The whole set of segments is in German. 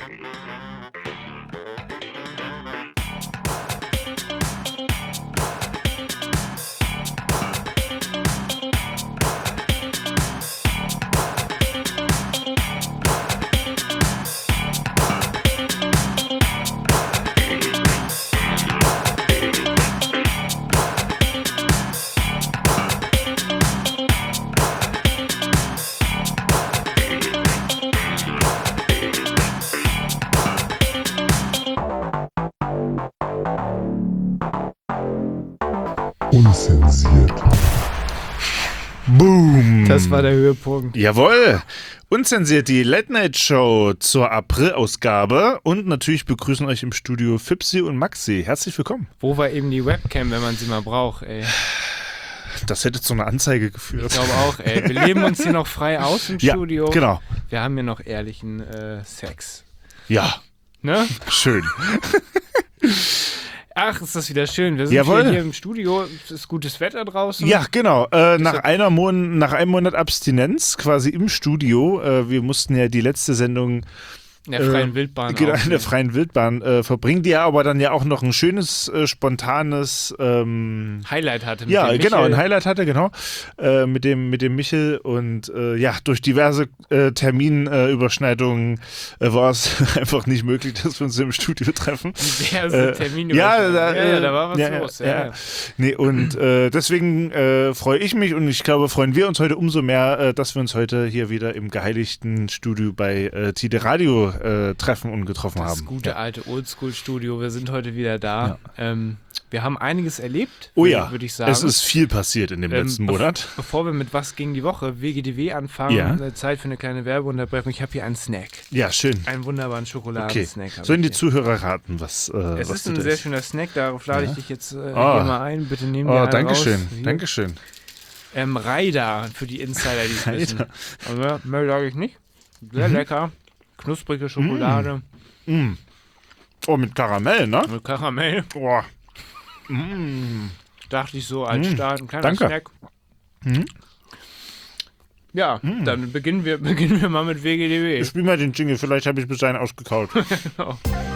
Unzensiert. Boom. Das war der Höhepunkt. Jawohl. Unzensiert, die Late-Night-Show zur April-Ausgabe. Und natürlich begrüßen euch im Studio Fipsi und Maxi. Herzlich willkommen. Wo war eben die Webcam, wenn man sie mal braucht, ey? Das hätte zu einer Anzeige geführt. Ich glaube auch, ey. Wir leben uns hier noch frei aus im Studio. Ja, genau. Wir haben hier noch ehrlichen Sex. Ja. Ne? Schön. Ach, ist das wieder schön. Wir sind hier im Studio. Es ist gutes Wetter draußen. Ja, genau. Nach einem Monat Abstinenz quasi im Studio. Wir mussten ja die letzte Sendung in der freien Wildbahn. Genau, in der freien Wildbahn verbringen, die ja aber dann ja auch noch ein schönes, spontanes Highlight hatte. Mit dem genau, ein Highlight hatte, genau. Mit dem Michel und durch diverse Terminüberschneidungen war es einfach nicht möglich, dass wir uns im Studio treffen. Diverse Terminüberschneidungen. Da war was los. Ja. Nee, und deswegen freue ich mich und ich glaube, freuen wir uns heute umso mehr, dass wir uns heute hier wieder im geheiligten Studio bei Tide Radio treffen und getroffen haben. Das gute alte Oldschool-Studio, wir sind heute wieder da. Ja. Wir haben einiges erlebt, würde ich sagen. Es ist viel passiert in dem letzten Monat. Bevor wir mit Was gegen die Woche, WGDW anfangen, Zeit für eine kleine Werbeunterbrechung. Ich habe hier einen Snack. Ja, schön. Einen wunderbaren Schokoladensnack. Okay. Sollen die Zuhörer raten, was es ist ein sehr schöner Snack, darauf lade ich dich jetzt hier mal ein. Bitte nehmen wir Dankeschön. Dankeschön. Raida für die Insider, die es wissen. Aber mehr sage ich nicht. Sehr lecker. Knusprige Schokolade. Oh, mit Karamell, ne? Mit Karamell. Oh. Dachte ich so als Start, ein kleiner Snack. Ja, dann beginnen wir mal mit WGDW. Ich spiel mal den Jingle, vielleicht habe ich bis dahin ausgekaut. Genau.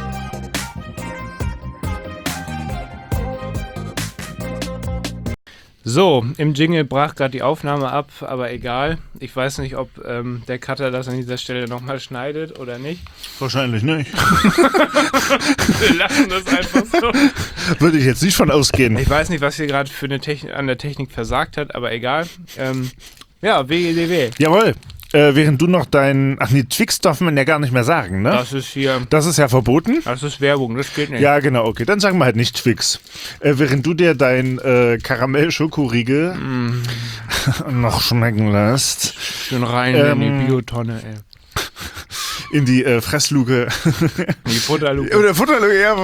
So, im Jingle brach gerade die Aufnahme ab, aber egal. Ich weiß nicht, ob der Cutter das an dieser Stelle nochmal schneidet oder nicht. Wahrscheinlich nicht. Wir lassen das einfach so. Würde ich jetzt nicht von ausgehen. Ich weiß nicht, was hier gerade für an der Technik versagt hat, aber egal. WGDW. Jawohl. Während du noch Twix darf man ja gar nicht mehr sagen, ne? Das ist ja verboten. Das ist Werbung, das geht nicht. Ja, genau, okay. Dann sagen wir halt nicht Twix. Während du dir dein Karamell-Schokoriegel noch schmecken lässt. Schön rein in die Biotonne, ey. In die Fressluke. In die Futterluke. Oder Futterluke, ja.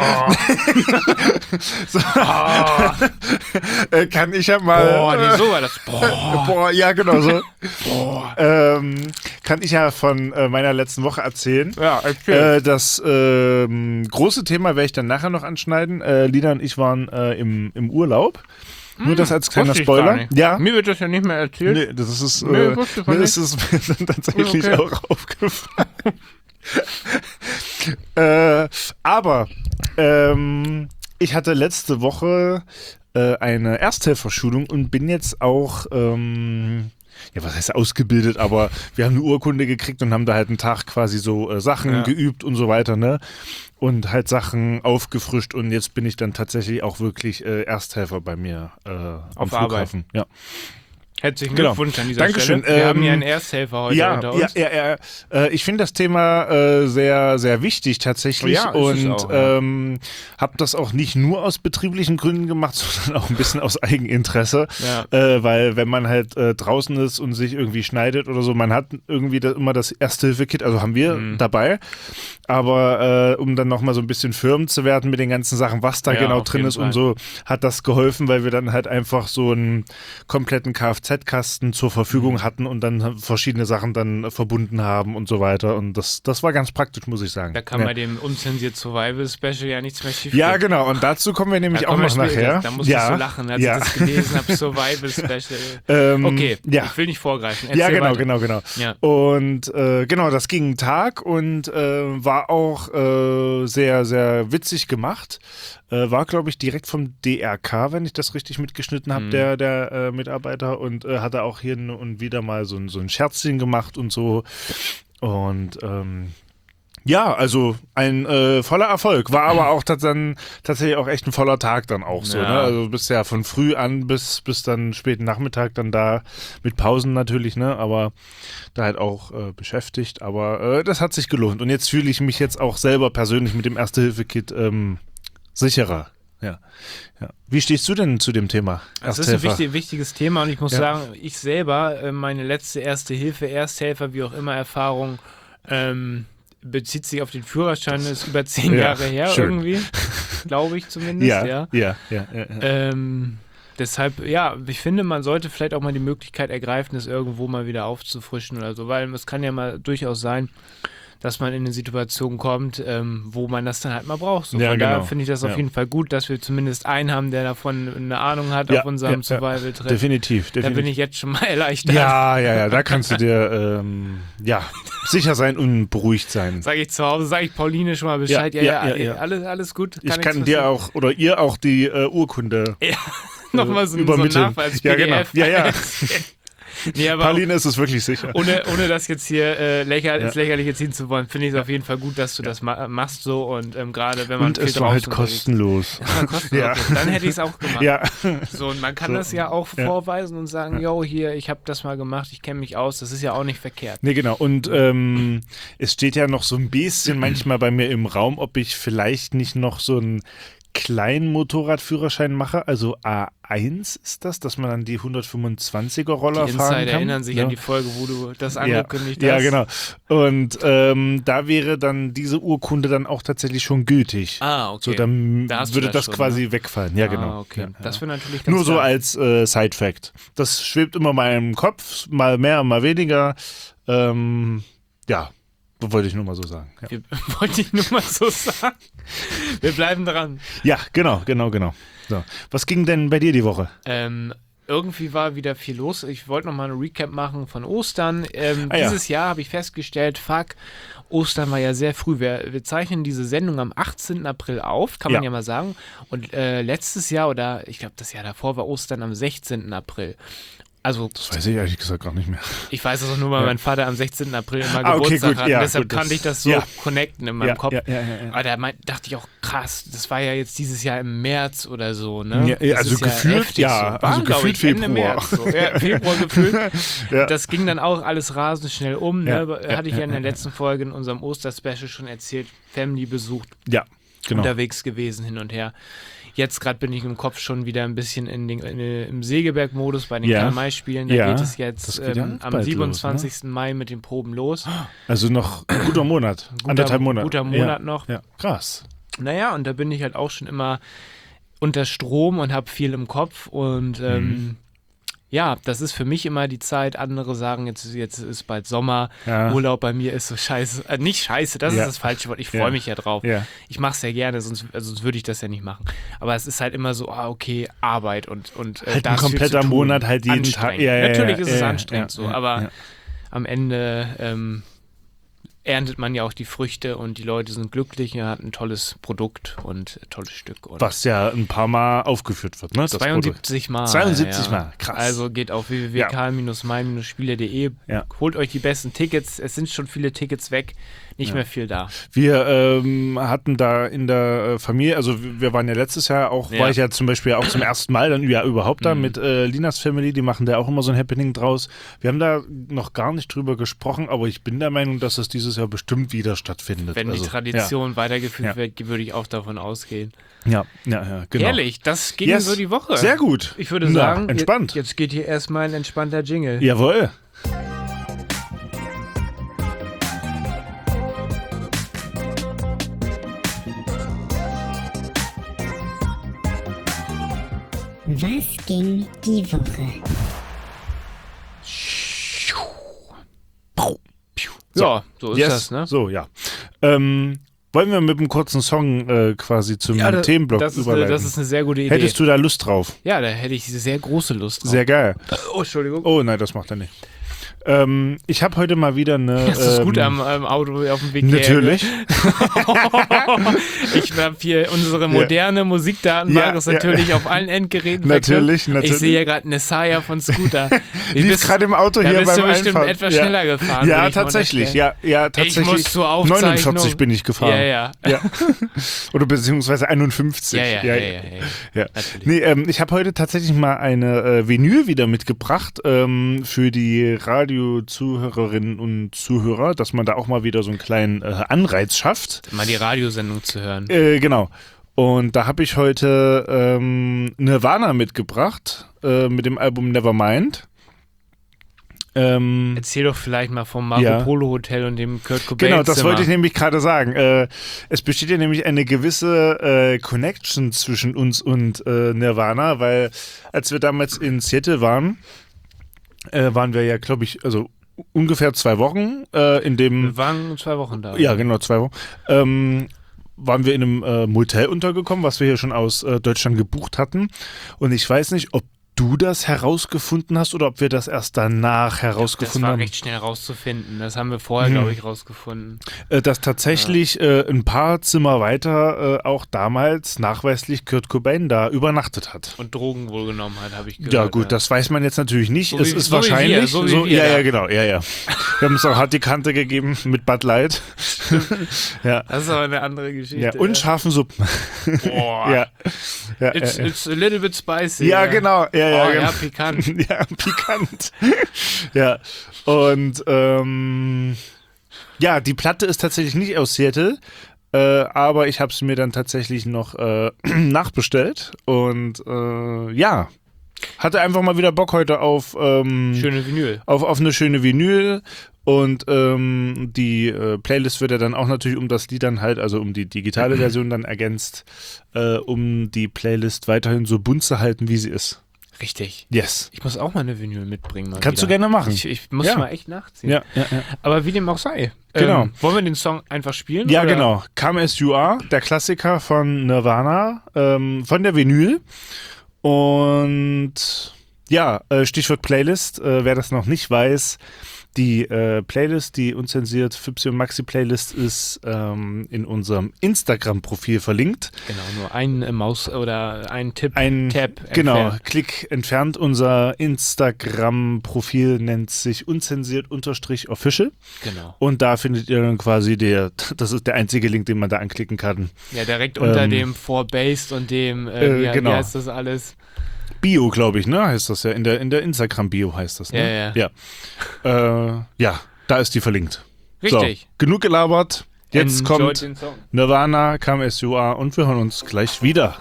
So. Kann ich ja mal... so war das. Ja, genau so. Kann ich ja von meiner letzten Woche erzählen. Ja, erzähl. Das große Thema werde ich dann nachher noch anschneiden. Lina und ich waren im Urlaub. Nur das als kleiner Spoiler. Ja. Mir wird das ja nicht mehr erzählt. Nee, das ist mir ist es tatsächlich auch aufgefallen. Aber ich hatte letzte Woche eine Ersthelferschulung und bin jetzt auch was heißt ausgebildet, aber wir haben eine Urkunde gekriegt und haben da halt einen Tag quasi so Sachen geübt und so weiter, ne? Und halt Sachen aufgefrischt und jetzt bin ich dann tatsächlich auch wirklich Ersthelfer bei mir am Flughafen. Ja. Herzlichen Glückwunsch an dieser Stelle. Wir haben hier einen Ersthelfer heute unter uns. Ja. Ich finde das Thema sehr, sehr wichtig tatsächlich und habe das auch nicht nur aus betrieblichen Gründen gemacht, sondern auch ein bisschen aus Eigeninteresse, weil wenn man halt draußen ist und sich irgendwie schneidet oder so, man hat irgendwie immer das Erste-Hilfe-Kit, also haben wir dabei, aber um dann nochmal so ein bisschen firm zu werden mit den ganzen Sachen, was da genau drin ist und so, hat das geholfen, weil wir dann halt einfach so einen kompletten Kfz Kassettkasten zur Verfügung hatten und dann verschiedene Sachen dann verbunden haben und so weiter. Und das war ganz praktisch, muss ich sagen. Da kann bei dem Unzensiert Survival Special ja nichts mehr schief Ja, genau. Und dazu kommen wir nämlich auch noch nachher. Da musste ich so lachen, als ich das gelesen habe, Survival Special. Okay, ich will nicht vorgreifen. Erzähl weiter. Genau. Ja. Und das ging einen Tag und war auch sehr, sehr witzig gemacht. War, glaube ich, direkt vom DRK, wenn ich das richtig mitgeschnitten habe, der Mitarbeiter. Und hatte auch hier und wieder mal so ein Scherzchen gemacht und so. Und also ein voller Erfolg. War aber auch dann tatsächlich auch echt ein voller Tag dann auch so. Ne? Also du bist ja von früh an bis dann späten Nachmittag dann da mit Pausen natürlich, ne? Aber da halt auch beschäftigt. Aber das hat sich gelohnt. Und jetzt fühle ich mich jetzt auch selber persönlich mit dem Erste-Hilfe-Kit sicherer. Ja. Wie stehst du denn zu dem Thema? Das ist ein wichtiges Thema und ich muss sagen, ich selber, meine letzte Ersthelfer, wie auch immer, Erfahrung, bezieht sich auf den Führerschein, ist über 10 Jahre her irgendwie, glaube ich zumindest. Deshalb, ich finde, man sollte vielleicht auch mal die Möglichkeit ergreifen, das irgendwo mal wieder aufzufrischen oder so, weil es kann ja mal durchaus sein, dass man in eine Situation kommt, wo man das dann halt mal braucht. So, von daher finde ich das auf jeden Fall gut, dass wir zumindest einen haben, der davon eine Ahnung hat auf unserem Survival-Trip. Definitiv. Da bin ich jetzt schon mal erleichtert. Ja, da kannst du dir sicher sein und beruhigt sein. Sage ich zu Hause, sage ich Pauline schon mal Bescheid. Alles gut. Ich kann dir auch, oder ihr auch die Urkunde nochmal so einen Nachweis. Ja, genau. Ja. Nee, aber Pauline ist es wirklich sicher. Ohne das jetzt hier ins Lächerliche ziehen zu wollen, finde ich es auf jeden Fall gut, dass du das machst so und gerade wenn man und es war halt kostenlos. Dann hätte ich es auch gemacht. Ja. So, und man kann das ja auch vorweisen und sagen, hier, ich habe das mal gemacht, ich kenne mich aus, das ist ja auch nicht verkehrt. Nee, genau. Und es steht ja noch so ein bisschen manchmal bei mir im Raum, ob ich vielleicht nicht noch so einen kleinen Motorradführerschein mache, also A1 ist das, dass man dann die 125er Roller fahren kann. Die Insider erinnern sich an die Folge, wo du das angekündigt hast. Ja, genau. Und da wäre dann diese Urkunde dann auch tatsächlich schon gültig. Okay. So, dann da würde das schon, quasi wegfallen. Ja, genau. Okay. Ja. Das wäre natürlich ganz nur so als Side-Fact. Das schwebt immer mal im Kopf, mal mehr, mal weniger. Wollte ich nur mal so sagen. Ja. Wollte ich nur mal so sagen. Wir bleiben dran. Ja, genau. So. Was ging denn bei dir die Woche? Irgendwie war wieder viel los. Ich wollte noch mal eine Recap machen von Ostern. Dieses Jahr habe ich festgestellt, Ostern war ja sehr früh. Wir zeichnen diese Sendung am 18. April auf, kann man ja mal sagen. Und letztes Jahr oder ich glaube das Jahr davor war Ostern am 16. April. Also, das weiß ich ehrlich gesagt gar nicht mehr. Ich weiß es auch nur, weil mein Vater am 16. April immer Geburtstag hat. Deshalb kannte ich das so connecten in meinem Kopf. Aber da dachte ich auch, krass, das war ja jetzt dieses Jahr im März oder so. Ne? Also gefühlt, so. Also gefühlt Februar. Ende März, so. Februar gefühlt. Das ging dann auch alles rasend schnell um. Hatte ich ja in der letzten Folge in unserem Osterspecial schon erzählt. Family besucht. Ja, genau. Unterwegs gewesen, hin und her. Jetzt gerade bin ich im Kopf schon wieder ein bisschen im Segeberg-Modus bei den Karl-May-Spielen. Da geht es jetzt am 27. Los, ne? Mai mit den Proben los. Also noch ein guter Monat, anderthalb Monate. Guter Monat noch. Ja, krass. Naja, und da bin ich halt auch schon immer unter Strom und habe viel im Kopf und das ist für mich immer die Zeit. Andere sagen, jetzt ist bald Sommer, Urlaub bei mir ist so scheiße. Nicht scheiße, das ist das falsche Wort. Ich freue mich ja drauf. Ja. Ich mache es ja gerne, sonst würde ich das ja nicht machen. Aber es ist halt immer so, Arbeit und halt ein kompletter Monat, halt jeden Tag. Natürlich ist es anstrengend so, aber am Ende erntet man ja auch die Früchte und die Leute sind glücklich, hat ein tolles Produkt und ein tolles Stück. Und was ja ein paar Mal aufgeführt wird, ne? 72 Mal. 72 Mal, krass. Also geht auf www.karl-may-spieler.de, holt euch die besten Tickets, es sind schon viele Tickets weg, nicht mehr viel da. Wir hatten da in der Familie, also wir waren ja letztes Jahr auch, war ich ja zum Beispiel auch zum ersten Mal dann überhaupt da mit Linas Family, die machen da auch immer so ein Happening draus. Wir haben da noch gar nicht drüber gesprochen, aber ich bin der Meinung, dass es dieses Jahr bestimmt wieder stattfindet. Wenn die Tradition weitergeführt wird, würde ich auch davon ausgehen. Ja, genau. Herrlich, das ging so die Woche. Sehr gut. Ich würde sagen, entspannt. Jetzt geht hier erstmal ein entspannter Jingle. Jawohl. Was ging die Woche? Ja, so ist das, ne? So, ja. Wollen wir mit einem kurzen Song quasi zum Themenblock überleiten? Das ist eine sehr gute Idee. Hättest du da Lust drauf? Ja, da hätte ich sehr große Lust drauf. Sehr geil. Oh, Entschuldigung. Oh, nein, das macht er nicht. Ich habe heute mal wieder eine... Das ist gut am Auto auf dem Weg natürlich. Ich habe hier unsere moderne Musikdatenbank, ist natürlich auf allen Endgeräten natürlich. Ich sehe hier gerade eine Saya von Scooter. Lief gerade im Auto hier beim Einfahren. Da bist du bestimmt etwas schneller gefahren. Ja, tatsächlich. Ja, tatsächlich. Ich muss zur Aufzeichnung. 49 bin ich gefahren. Ja. Oder beziehungsweise 51. Ja. Nee, ich habe heute tatsächlich mal eine Vinyl wieder mitgebracht für die Radio-Zuhörerinnen und Zuhörer, dass man da auch mal wieder so einen kleinen Anreiz schafft. Mal die Radiosendung zu hören. Genau. Und da habe ich heute Nirvana mitgebracht mit dem Album Nevermind. Erzähl doch vielleicht mal vom Marco Polo Hotel und dem Kurt Cobain Genau, das wollte ich nämlich gerade sagen. Es besteht ja nämlich eine gewisse Connection zwischen uns und Nirvana, weil als wir damals in Seattle waren wir ja, glaube ich, also ungefähr 2 Wochen Wir waren 2 Wochen da. Ja, genau, 2 Wochen. Waren wir in einem Motel untergekommen, was wir hier schon aus Deutschland gebucht hatten. Und ich weiß nicht, ob du das herausgefunden hast oder ob wir das erst danach herausgefunden haben. Das war recht schnell rauszufinden. Das haben wir vorher, glaube ich, rausgefunden. Dass tatsächlich ein paar Zimmer weiter auch damals nachweislich Kurt Cobain da übernachtet hat. Und Drogen wohl genommen hat, habe ich gehört. Ja gut, das weiß man jetzt natürlich nicht. So es ist wahrscheinlich so wie wir, ja, genau. Wir haben es auch hart die Kante gegeben mit Bud Light. Ja. Das ist aber eine andere Geschichte. Ja, und scharfen Suppen. Boah. It's a little bit spicy. Ja, genau. Ja, genau. Pikant. Ja, pikant. Ja, und die Platte ist tatsächlich nicht aus Seattle, aber ich habe sie mir dann tatsächlich noch nachbestellt und hatte einfach mal wieder Bock heute auf schöne Vinyl. Auf eine schöne Vinyl. Und die Playlist wird ja dann auch natürlich um das Lied dann halt, also um die digitale Version dann ergänzt, um die Playlist weiterhin so bunt zu halten, wie sie ist. Richtig. Yes. Ich muss auch mal eine Vinyl mitbringen. Kannst du gerne machen. Ich muss mal echt nachziehen. Ja. Aber wie dem auch sei. Genau. Wollen wir den Song einfach spielen? Ja, oder? genau. Come As You Are, der Klassiker von Nirvana, von der Vinyl. Und Stichwort Playlist, wer das noch nicht weiß, die Playlist, die unzensiert Fipsi und Maxi Playlist ist in unserem Instagram-Profil verlinkt. Genau, nur ein Maus- oder ein Tab Genau, entfernt. Klick entfernt. Unser Instagram-Profil nennt sich unzensiert_official. Genau. Und da findet ihr dann quasi das ist der einzige Link, den man da anklicken kann. Ja, direkt unter dem For-Based und dem, wie heißt das alles? Bio, glaube ich, ne? Heißt das ja. In der Instagram-Bio heißt das, ne? Ja, da ist die verlinkt. Richtig. So, genug gelabert. Jetzt kommt den Song. Nirvana, Come As You Are und wir hören uns gleich wieder.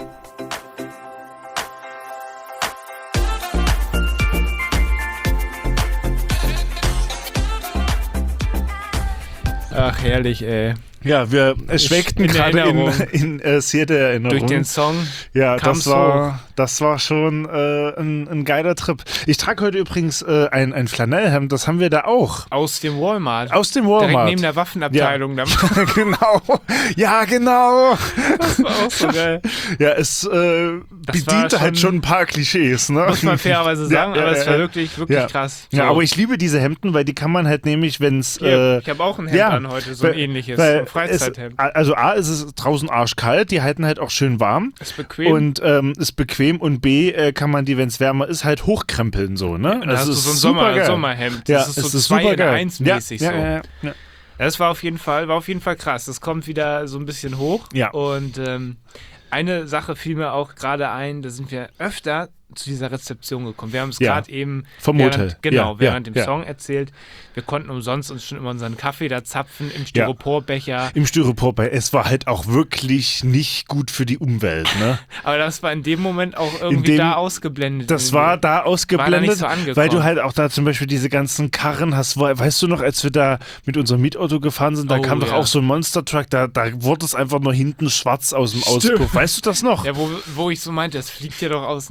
Ach, herrlich, ey. Ja, wir schwelgten gerade in Seattle-Erinnerung. Durch den Song. Ja, das war schon ein geiler Trip. Ich trage heute übrigens ein Flanellhemd, das haben wir da auch. Aus dem Walmart. Direkt neben der Waffenabteilung. Ja. Genau. Ja, genau. Das war auch so geil. Ja, es bediente halt schon ein paar Klischees, ne? Muss man fairerweise sagen, aber es war wirklich krass. So. Ja, aber ich liebe diese Hemden, weil die kann man halt nämlich, wenn es... ich habe auch ein Hemd an heute, so ein ähnliches. Freizeit-Hemd. Also A, ist es draußen arschkalt, die halten halt auch schön warm. Ist bequem. Und ist bequem und B, kann man die, wenn es wärmer ist, halt hochkrempeln so, ne? Und das ist so ein Sommerhemd. Das ist so 2 in 1 mäßig so. Ja. Das war auf jeden Fall krass. Das kommt wieder so ein bisschen hoch. Ja. Und eine Sache fiel mir auch gerade ein, da sind wir öfter zu dieser Rezeption gekommen. Wir haben es gerade eben während dem Song erzählt. Wir konnten umsonst uns schon immer unseren Kaffee da zapfen im Styroporbecher. Im Styroporbecher. Es war halt auch wirklich nicht gut für die Umwelt, ne? Aber das war in dem Moment auch irgendwie da ausgeblendet. Das war da ausgeblendet, war da nicht so angekommen. Weil du halt auch da zum Beispiel diese ganzen Karren hast. Weißt du noch, als wir da mit unserem Mietauto gefahren sind, da kam doch auch so ein Monster-Truck, da wurde es einfach nur hinten schwarz aus dem Auspuff. Weißt du das noch? Ja, wo ich so meinte, das fliegt ja doch auseinander.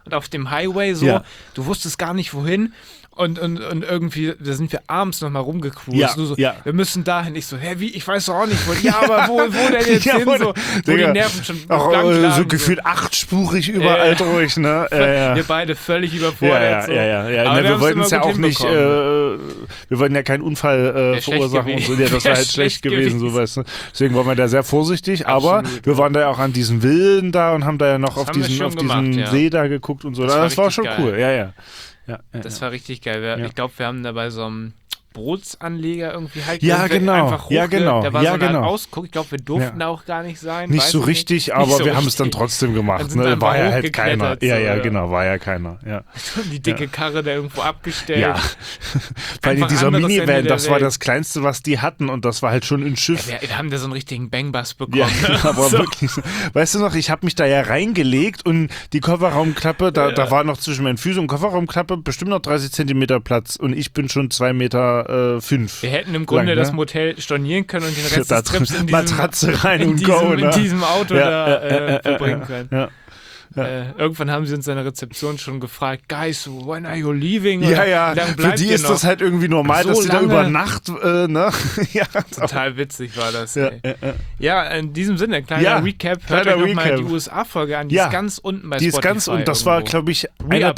und auf dem Highway so, du wusstest gar nicht wohin. Und irgendwie, da sind wir abends nochmal rumgecruised. Ja, so, ja. Wir müssen dahin. Ich so, wie? Ich weiß doch auch nicht, wo. Ja, aber wo denn jetzt hin? So, wo die Nerven schon auch blank lagen, so gefühlt achtspurig überall durch, ne? Wir beide völlig überfordert. Ja. Ne, wir wollten es ja auch nicht, wir wollten ja keinen Unfall verursachen und so. Ja, das wäre halt schlecht gewesen, so weißt du. Deswegen waren wir da sehr vorsichtig, aber wir waren da ja auch an diesen Villen da und haben da ja noch auf diesen See da geguckt und so. Das war schon cool, ja. Das war richtig geil. Ich glaube, wir haben da bei so einem Bootsanleger irgendwie halt einfach da war so ein Ausguck. Ich glaube, wir durften da auch gar nicht sein. Nicht so richtig, aber wir haben es dann trotzdem gemacht. Ne? War ja halt keiner. Genau, war ja keiner. Ja. Die dicke Karre da irgendwo abgestellt. Ja. Weil dieser Minivan, das war das Kleinste, was die hatten und das war halt schon ein Schiff. Ja, wir haben da so einen richtigen Bangbus bekommen. Ja, aber wirklich. Weißt du noch, ich habe mich da ja reingelegt und die Kofferraumklappe, da war noch zwischen meinen Füßen und Kofferraumklappe bestimmt noch 30 Zentimeter Platz und ich bin schon 2,5 Meter. Wir hätten im Grunde das Motel stornieren können und den Rest des Trips in Matratze rein und in diesem Auto verbringen können. Ja. Irgendwann haben sie uns in der Rezeption schon gefragt, Guys, when are you leaving? Oder wie lange bleibt für die ist das halt irgendwie normal, so dass sie da über Nacht, ne? Total witzig war das. Ja, in diesem Sinne, kleiner Recap, hört euch nochmal die USA-Folge an, die ist ganz unten bei Spotify. Die ist ganz unten, das war, glaube ich, einer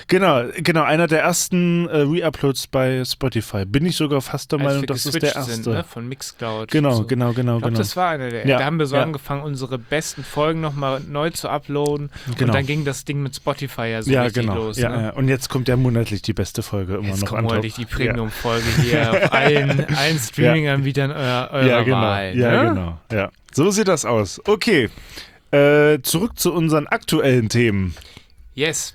der ersten Reuploads bei Spotify. Bin ich sogar fast der Meinung, das ist der erste. Sind, ne? Von Mixcloud. Genau. Ich glaube, das war einer der. Da haben wir so angefangen, unsere besten Folgen nochmal neu zu uploaden. Genau. Und dann ging das Ding mit Spotify ja so richtig los. Ja. Und jetzt kommt ja monatlich die beste Folge immer jetzt noch kommt monatlich die Premium-Folge hier auf allen Streaming-Anbietern eurer Wahl. Genau. Ja. So sieht das aus. Okay, zurück zu unseren aktuellen Themen. Yes.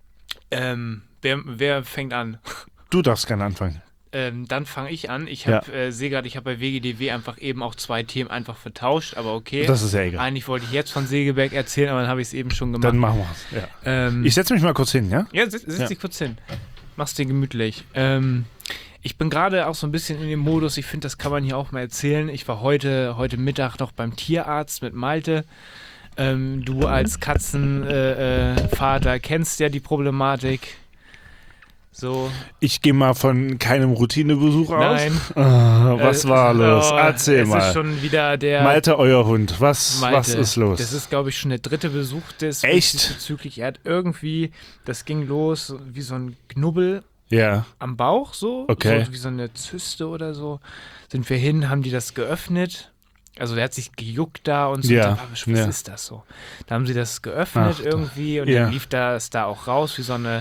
Wer fängt an? Du darfst gerne anfangen. Dann fange ich an. Ich sehe gerade, ich habe bei WGDW einfach eben auch 2 Themen einfach vertauscht, aber okay. Das ist ja egal. Eigentlich wollte ich jetzt von Segeberg erzählen, aber dann habe ich es eben schon gemacht. Dann machen wir es. Ich setze mich mal kurz hin, ja? Ja, setz dich kurz hin. Mach's dir gemütlich. Ich bin gerade auch so ein bisschen in dem Modus, ich finde, das kann man hier auch mal erzählen. Ich war heute Mittag noch beim Tierarzt mit Malte. Du als Katzenvater kennst ja die Problematik. So. Ich gehe mal von keinem Routinebesuch aus. Nein. Was war los? Erzähl mal. Es ist schon wieder der... Malte, euer Hund. Was ist los? Das ist, glaube ich, schon der 3. Besuch des bezüglich. Er hat irgendwie, das ging los wie so ein Knubbel am Bauch, so. Okay. So wie so eine Zyste oder so. Sind wir hin, haben die das geöffnet. Also der hat sich gejuckt da und so. Was ist das so? Da haben sie das geöffnet irgendwie und dann lief das da auch raus wie so eine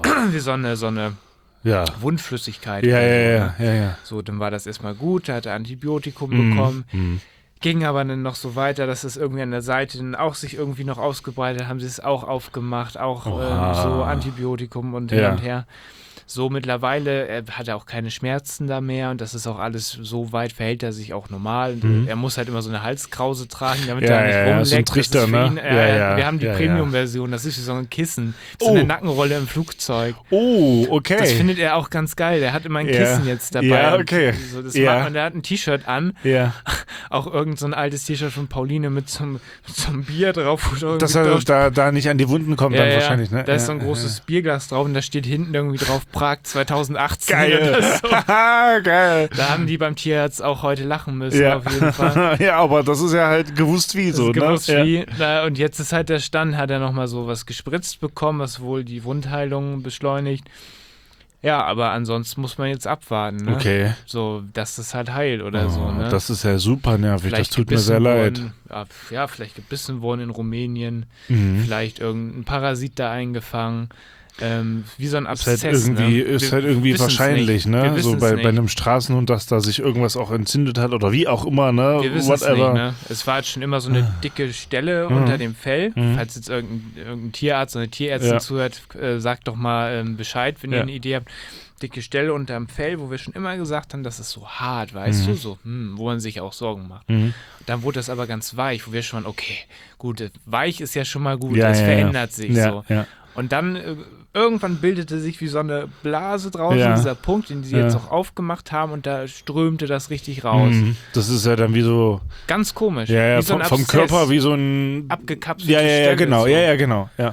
Wundflüssigkeit. Ja. So, dann war das erstmal gut, da hat er Antibiotikum bekommen. Ging aber dann noch so weiter, dass es irgendwie an der Seite dann auch sich irgendwie noch ausgebreitet hat, haben sie es auch aufgemacht, auch so Antibiotikum und hin und her. So mittlerweile hat er auch keine Schmerzen da mehr und das ist auch alles so weit, verhält er sich auch normal. Er muss halt immer so eine Halskrause tragen, damit er nicht rumleckt. So ein Trichter, ne? Wir haben die Premium-Version, das ist wie so ein Kissen, so eine Nackenrolle im Flugzeug. Oh, okay. Das findet er auch ganz geil. Der hat immer ein Kissen jetzt dabei. Ja, okay. So, das macht man, der hat ein T-Shirt an, auch irgend so ein altes T-Shirt von Pauline mit so einem Bier drauf. Dass er da nicht an die Wunden kommt dann wahrscheinlich, ne? Da ist so ein großes Bierglas drauf und da steht hinten irgendwie drauf Prag 2018. Geil. So. Geil. Da haben die beim Tierarzt auch heute lachen müssen, auf jeden Fall. Ja, aber das ist ja halt gewusst wie so, ne? Gewusst wie. Und jetzt ist halt der Stand, hat er nochmal so was gespritzt bekommen, was wohl die Wundheilung beschleunigt. Ja, aber ansonsten muss man jetzt abwarten, ne? Okay. So, dass das halt heilt oder so, ne? Das ist ja super nervig, vielleicht das tut mir sehr leid. Vielleicht gebissen worden in Rumänien, vielleicht irgendein Parasit da eingefangen. Wie so ein Abszess. Ist halt irgendwie wahrscheinlich, ne? So bei einem Straßenhund, dass da sich irgendwas auch entzündet hat oder wie auch immer, ne? Wir wissen es nicht, ne? Es war halt schon immer so eine dicke Stelle unter dem Fell. Falls jetzt irgendein Tierarzt oder eine Tierärztin zuhört, sagt doch mal Bescheid, wenn ihr eine Idee habt. Dicke Stelle unter dem Fell, wo wir schon immer gesagt haben, das ist so hart, weißt du, so, wo man sich auch Sorgen macht. Dann wurde das aber ganz weich, wo wir schon, okay, gut, weich ist ja schon mal gut, es verändert sich so. Ja. Und dann irgendwann bildete sich wie so eine Blase draußen, dieser Punkt, den sie jetzt auch aufgemacht haben und da strömte das richtig raus. Das ist ja dann wie so... Ganz komisch. Ja, wie so ein vom Körper wie so ein... abgekapselte Stelle. Genau. So. Ja, genau. Ja.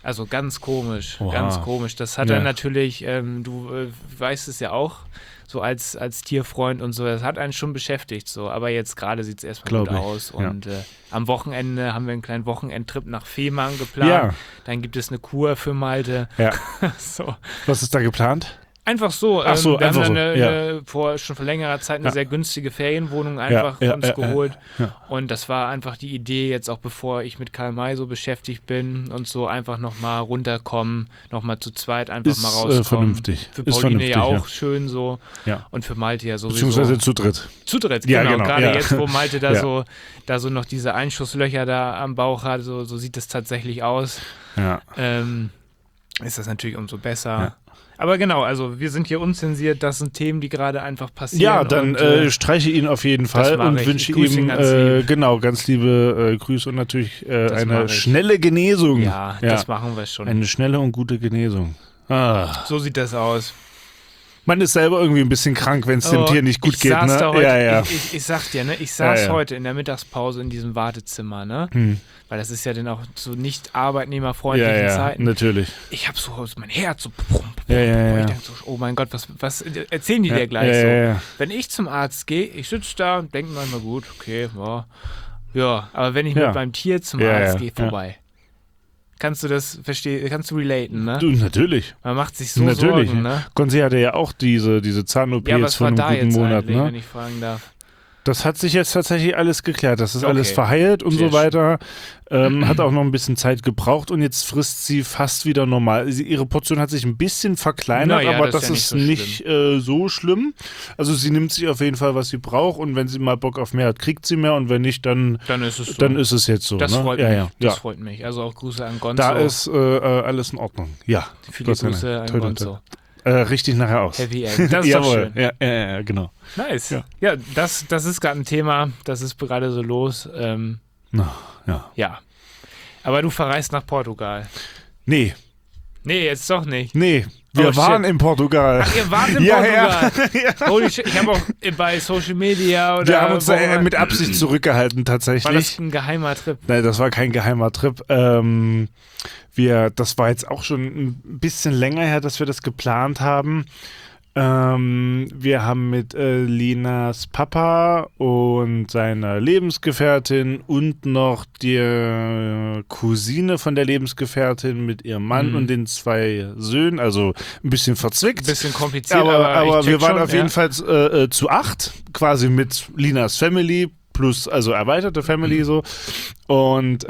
Also ganz komisch, Oha. ganz komisch. Das hat er natürlich, du weißt es ja auch, so als Tierfreund und so, das hat einen schon beschäftigt so. Aber jetzt gerade sieht es erstmal gut aus. Und am Wochenende haben wir einen kleinen Wochenendtrip nach Fehmarn geplant. Ja. Dann gibt es eine Kur für Malte. Ja. So. Was ist da geplant? Einfach so. Ach so, wir einfach haben so. schon vor längerer Zeit eine sehr günstige Ferienwohnung einfach uns geholt. Und das war einfach die Idee, jetzt auch bevor ich mit Karl May so beschäftigt bin und so einfach nochmal runterkommen, nochmal zu zweit einfach mal rauskommen. Vernünftig. Für Pauline ja auch schön so. Ja. Und für Malte ja sowieso. Beziehungsweise zu dritt. Zu dritt, Ja, genau. genau, Gerade ja. jetzt, wo Malte da so noch diese Einschusslöcher da am Bauch hat, so sieht es tatsächlich aus. Ja. Ist das natürlich umso besser. Ja. Aber genau, also wir sind hier unzensiert, das sind Themen, die gerade einfach passieren. Ja, dann streiche ihn auf jeden Fall und wünsche ihm ganz liebe Grüße und natürlich eine schnelle Genesung. Ja, das machen wir schon. Eine schnelle und gute Genesung. So sieht das aus. Man ist selber irgendwie ein bisschen krank, wenn es dem Tier nicht gut geht. Ne? Heute, ich sag dir, ne, ich saß heute in der Mittagspause in diesem Wartezimmer, ne? Weil das ist ja dann auch so nicht arbeitnehmerfreundlichen Zeiten. Natürlich. Ich habe so mein Herz so. Ich denke so, oh mein Gott, was erzählen die dir gleich so? Ja. Wenn ich zum Arzt gehe, ich sitze da und denke mir immer gut, okay, ja, aber wenn ich mit meinem Tier zum Arzt gehe, vorbei. Kannst du das verstehen? Kannst du relaten, ne? Du, natürlich. Man macht sich so Sorgen, ne? Konzi hatte ja auch diese Zahn-OP jetzt vor einem guten Monat, ne? Wenn ich fragen darf. Das hat sich jetzt tatsächlich alles geklärt. Das ist alles verheilt und so weiter. Hat auch noch ein bisschen Zeit gebraucht und jetzt frisst sie fast wieder normal. Ihre Portion hat sich ein bisschen verkleinert, aber das ist nicht so schlimm. Also sie nimmt sich auf jeden Fall, was sie braucht und wenn sie mal Bock auf mehr hat, kriegt sie mehr und wenn nicht, dann ist es so. Dann ist es jetzt so. Das ne? freut mich. Das freut mich. Also auch Grüße an Gonzo. Da ist alles in Ordnung. Ja. Viele Grüße an Gonzo. Richtig nachher aus. Heavy End. Das ist doch schön. Ja, genau. Nice. Ja, das ist gerade ein Thema. Das ist gerade so los. Ja. Aber du verreist nach Portugal. Nee, jetzt doch nicht. Nee, wir waren in Portugal. Ach, ihr wart in Portugal? Ja. Holy shit, ich habe auch bei Social Media oder... Wir haben uns mit Absicht zurückgehalten, tatsächlich. War das ein geheimer Trip? Nein, das war kein geheimer Trip. Das war jetzt auch schon ein bisschen länger her, dass wir das geplant haben. Wir haben mit Linas Papa und seiner Lebensgefährtin und noch die Cousine von der Lebensgefährtin mit ihrem Mann und den 2 Söhnen, also ein bisschen verzwickt. Ein bisschen kompliziert, aber wir waren auf jeden Fall zu 8, quasi mit Linas Family plus, also erweiterte Family so. Und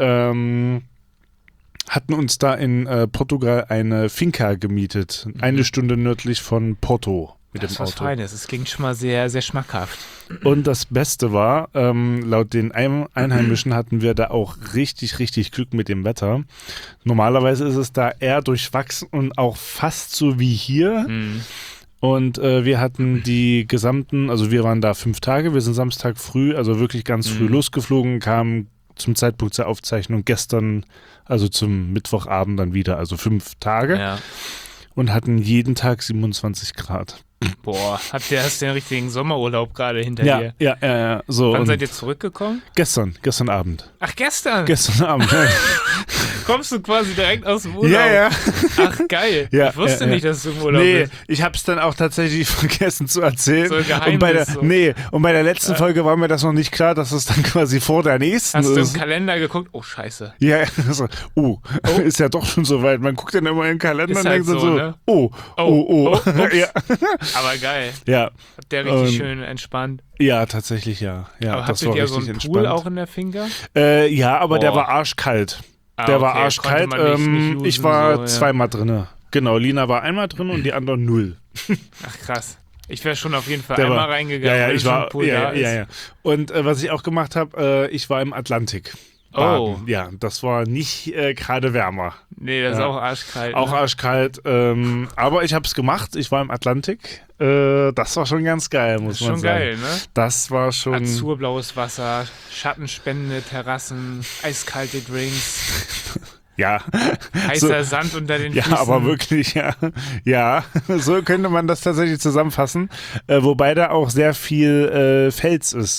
hatten uns da in Portugal eine Finca gemietet, eine Stunde nördlich von Porto mit dem Auto. Das ist was Feines, es klingt schon mal sehr, sehr schmackhaft. Und das Beste war, laut den Einheimischen hatten wir da auch richtig, richtig Glück mit dem Wetter. Normalerweise ist es da eher durchwachsen und auch fast so wie hier. Und wir hatten also wir waren da 5 Tage, wir sind Samstag früh, also wirklich ganz früh losgeflogen, kamen zum Zeitpunkt der Aufzeichnung gestern, also zum Mittwochabend dann wieder, also 5 Tage. Ja. Und hatten jeden Tag 27 Grad. Boah, hast du den richtigen Sommerurlaub gerade hinter dir? Ja. So, wann seid ihr zurückgekommen? Gestern Abend. Ach, gestern? Gestern Abend, ja. Kommst du quasi direkt aus dem Urlaub? Ja. Ach, geil. Ja, ich wusste nicht, dass du im Urlaub bist. Ich hab's dann auch tatsächlich vergessen zu erzählen. So ein Geheimnis. Und bei der letzten Folge war mir das noch nicht klar, dass es dann quasi vor der nächsten ist. Hast du im Kalender geguckt? Oh, scheiße. Ja, also, ist ja doch schon so weit. Man guckt dann immer in den Kalender und denkt so, ne? Oh. Ja. Aber geil. Ja. Habt ihr richtig schön entspannt? Ja, tatsächlich, ja. Aber hattet ihr so einen Pool auch in der Finca? Ja, aber der war arschkalt. Der war arschkalt. Nicht ich war 2-mal drin. Genau, Lina war einmal drin und die anderen 0. Ach, krass. Ich wäre schon auf jeden Fall einmal reingegangen. Ja, ich war. Ja. Und was ich auch gemacht habe, ich war im Atlantik. Baden. Ja, das war nicht gerade wärmer. Nee, das ist auch arschkalt. Auch arschkalt. Aber ich habe es gemacht. Ich war im Atlantik. Das war schon ganz geil, muss man sagen. Schon geil, ne? Das war schon... Azurblaues Wasser, schattenspendende Terrassen, eiskalte Drinks. Ja. Heißer Sand unter den Füßen. Ja, aber wirklich, ja. Ja, so könnte man das tatsächlich zusammenfassen. Wobei da auch sehr viel Fels ist.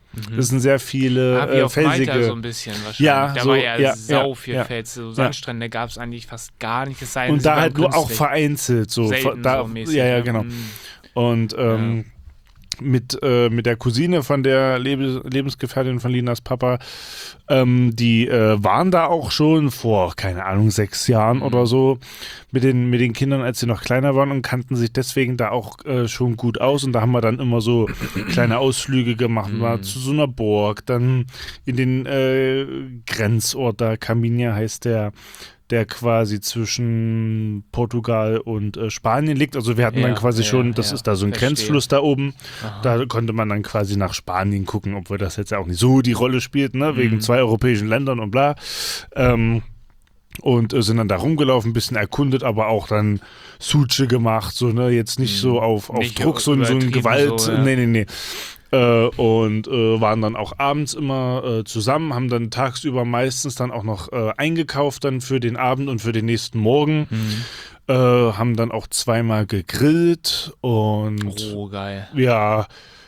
Das sind sehr viele wie auf felsige. Malta so ein bisschen wahrscheinlich. Ja, da so, war ja ja, sau viel Fels. So Sandstrände gab es eigentlich fast gar nicht. Es sei denn, und sie da waren halt nur auch künstlich. vereinzelt. So, Selten da, so mäßig, ja, genau. Mhm. Und mit der Cousine von der Lebensgefährtin von Linas Papa, die waren da auch schon vor, keine Ahnung, 6 Jahren oder so mit den Kindern, als sie noch kleiner waren und kannten sich deswegen da auch schon gut aus. Und da haben wir dann immer so kleine Ausflüge gemacht, mal zu so einer Burg, dann in den Grenzort da, Caminha heißt der quasi zwischen Portugal und Spanien liegt. Also wir hatten dann quasi schon, das ist da so ein Grenzfluss da oben. Aha. Da konnte man dann quasi nach Spanien gucken, obwohl das jetzt ja auch nicht so die Rolle spielt, ne? Wegen 2 europäischen Ländern und bla. Und sind dann da rumgelaufen, ein bisschen erkundet, aber auch dann Suche gemacht, so, ne? Jetzt nicht so auf Druck, so ein Gewalt. So, ja. Nee. Und waren dann auch abends immer zusammen, haben dann tagsüber meistens dann auch noch eingekauft dann für den Abend und für den nächsten Morgen. Haben dann auch 2-mal gegrillt und geil. Ja,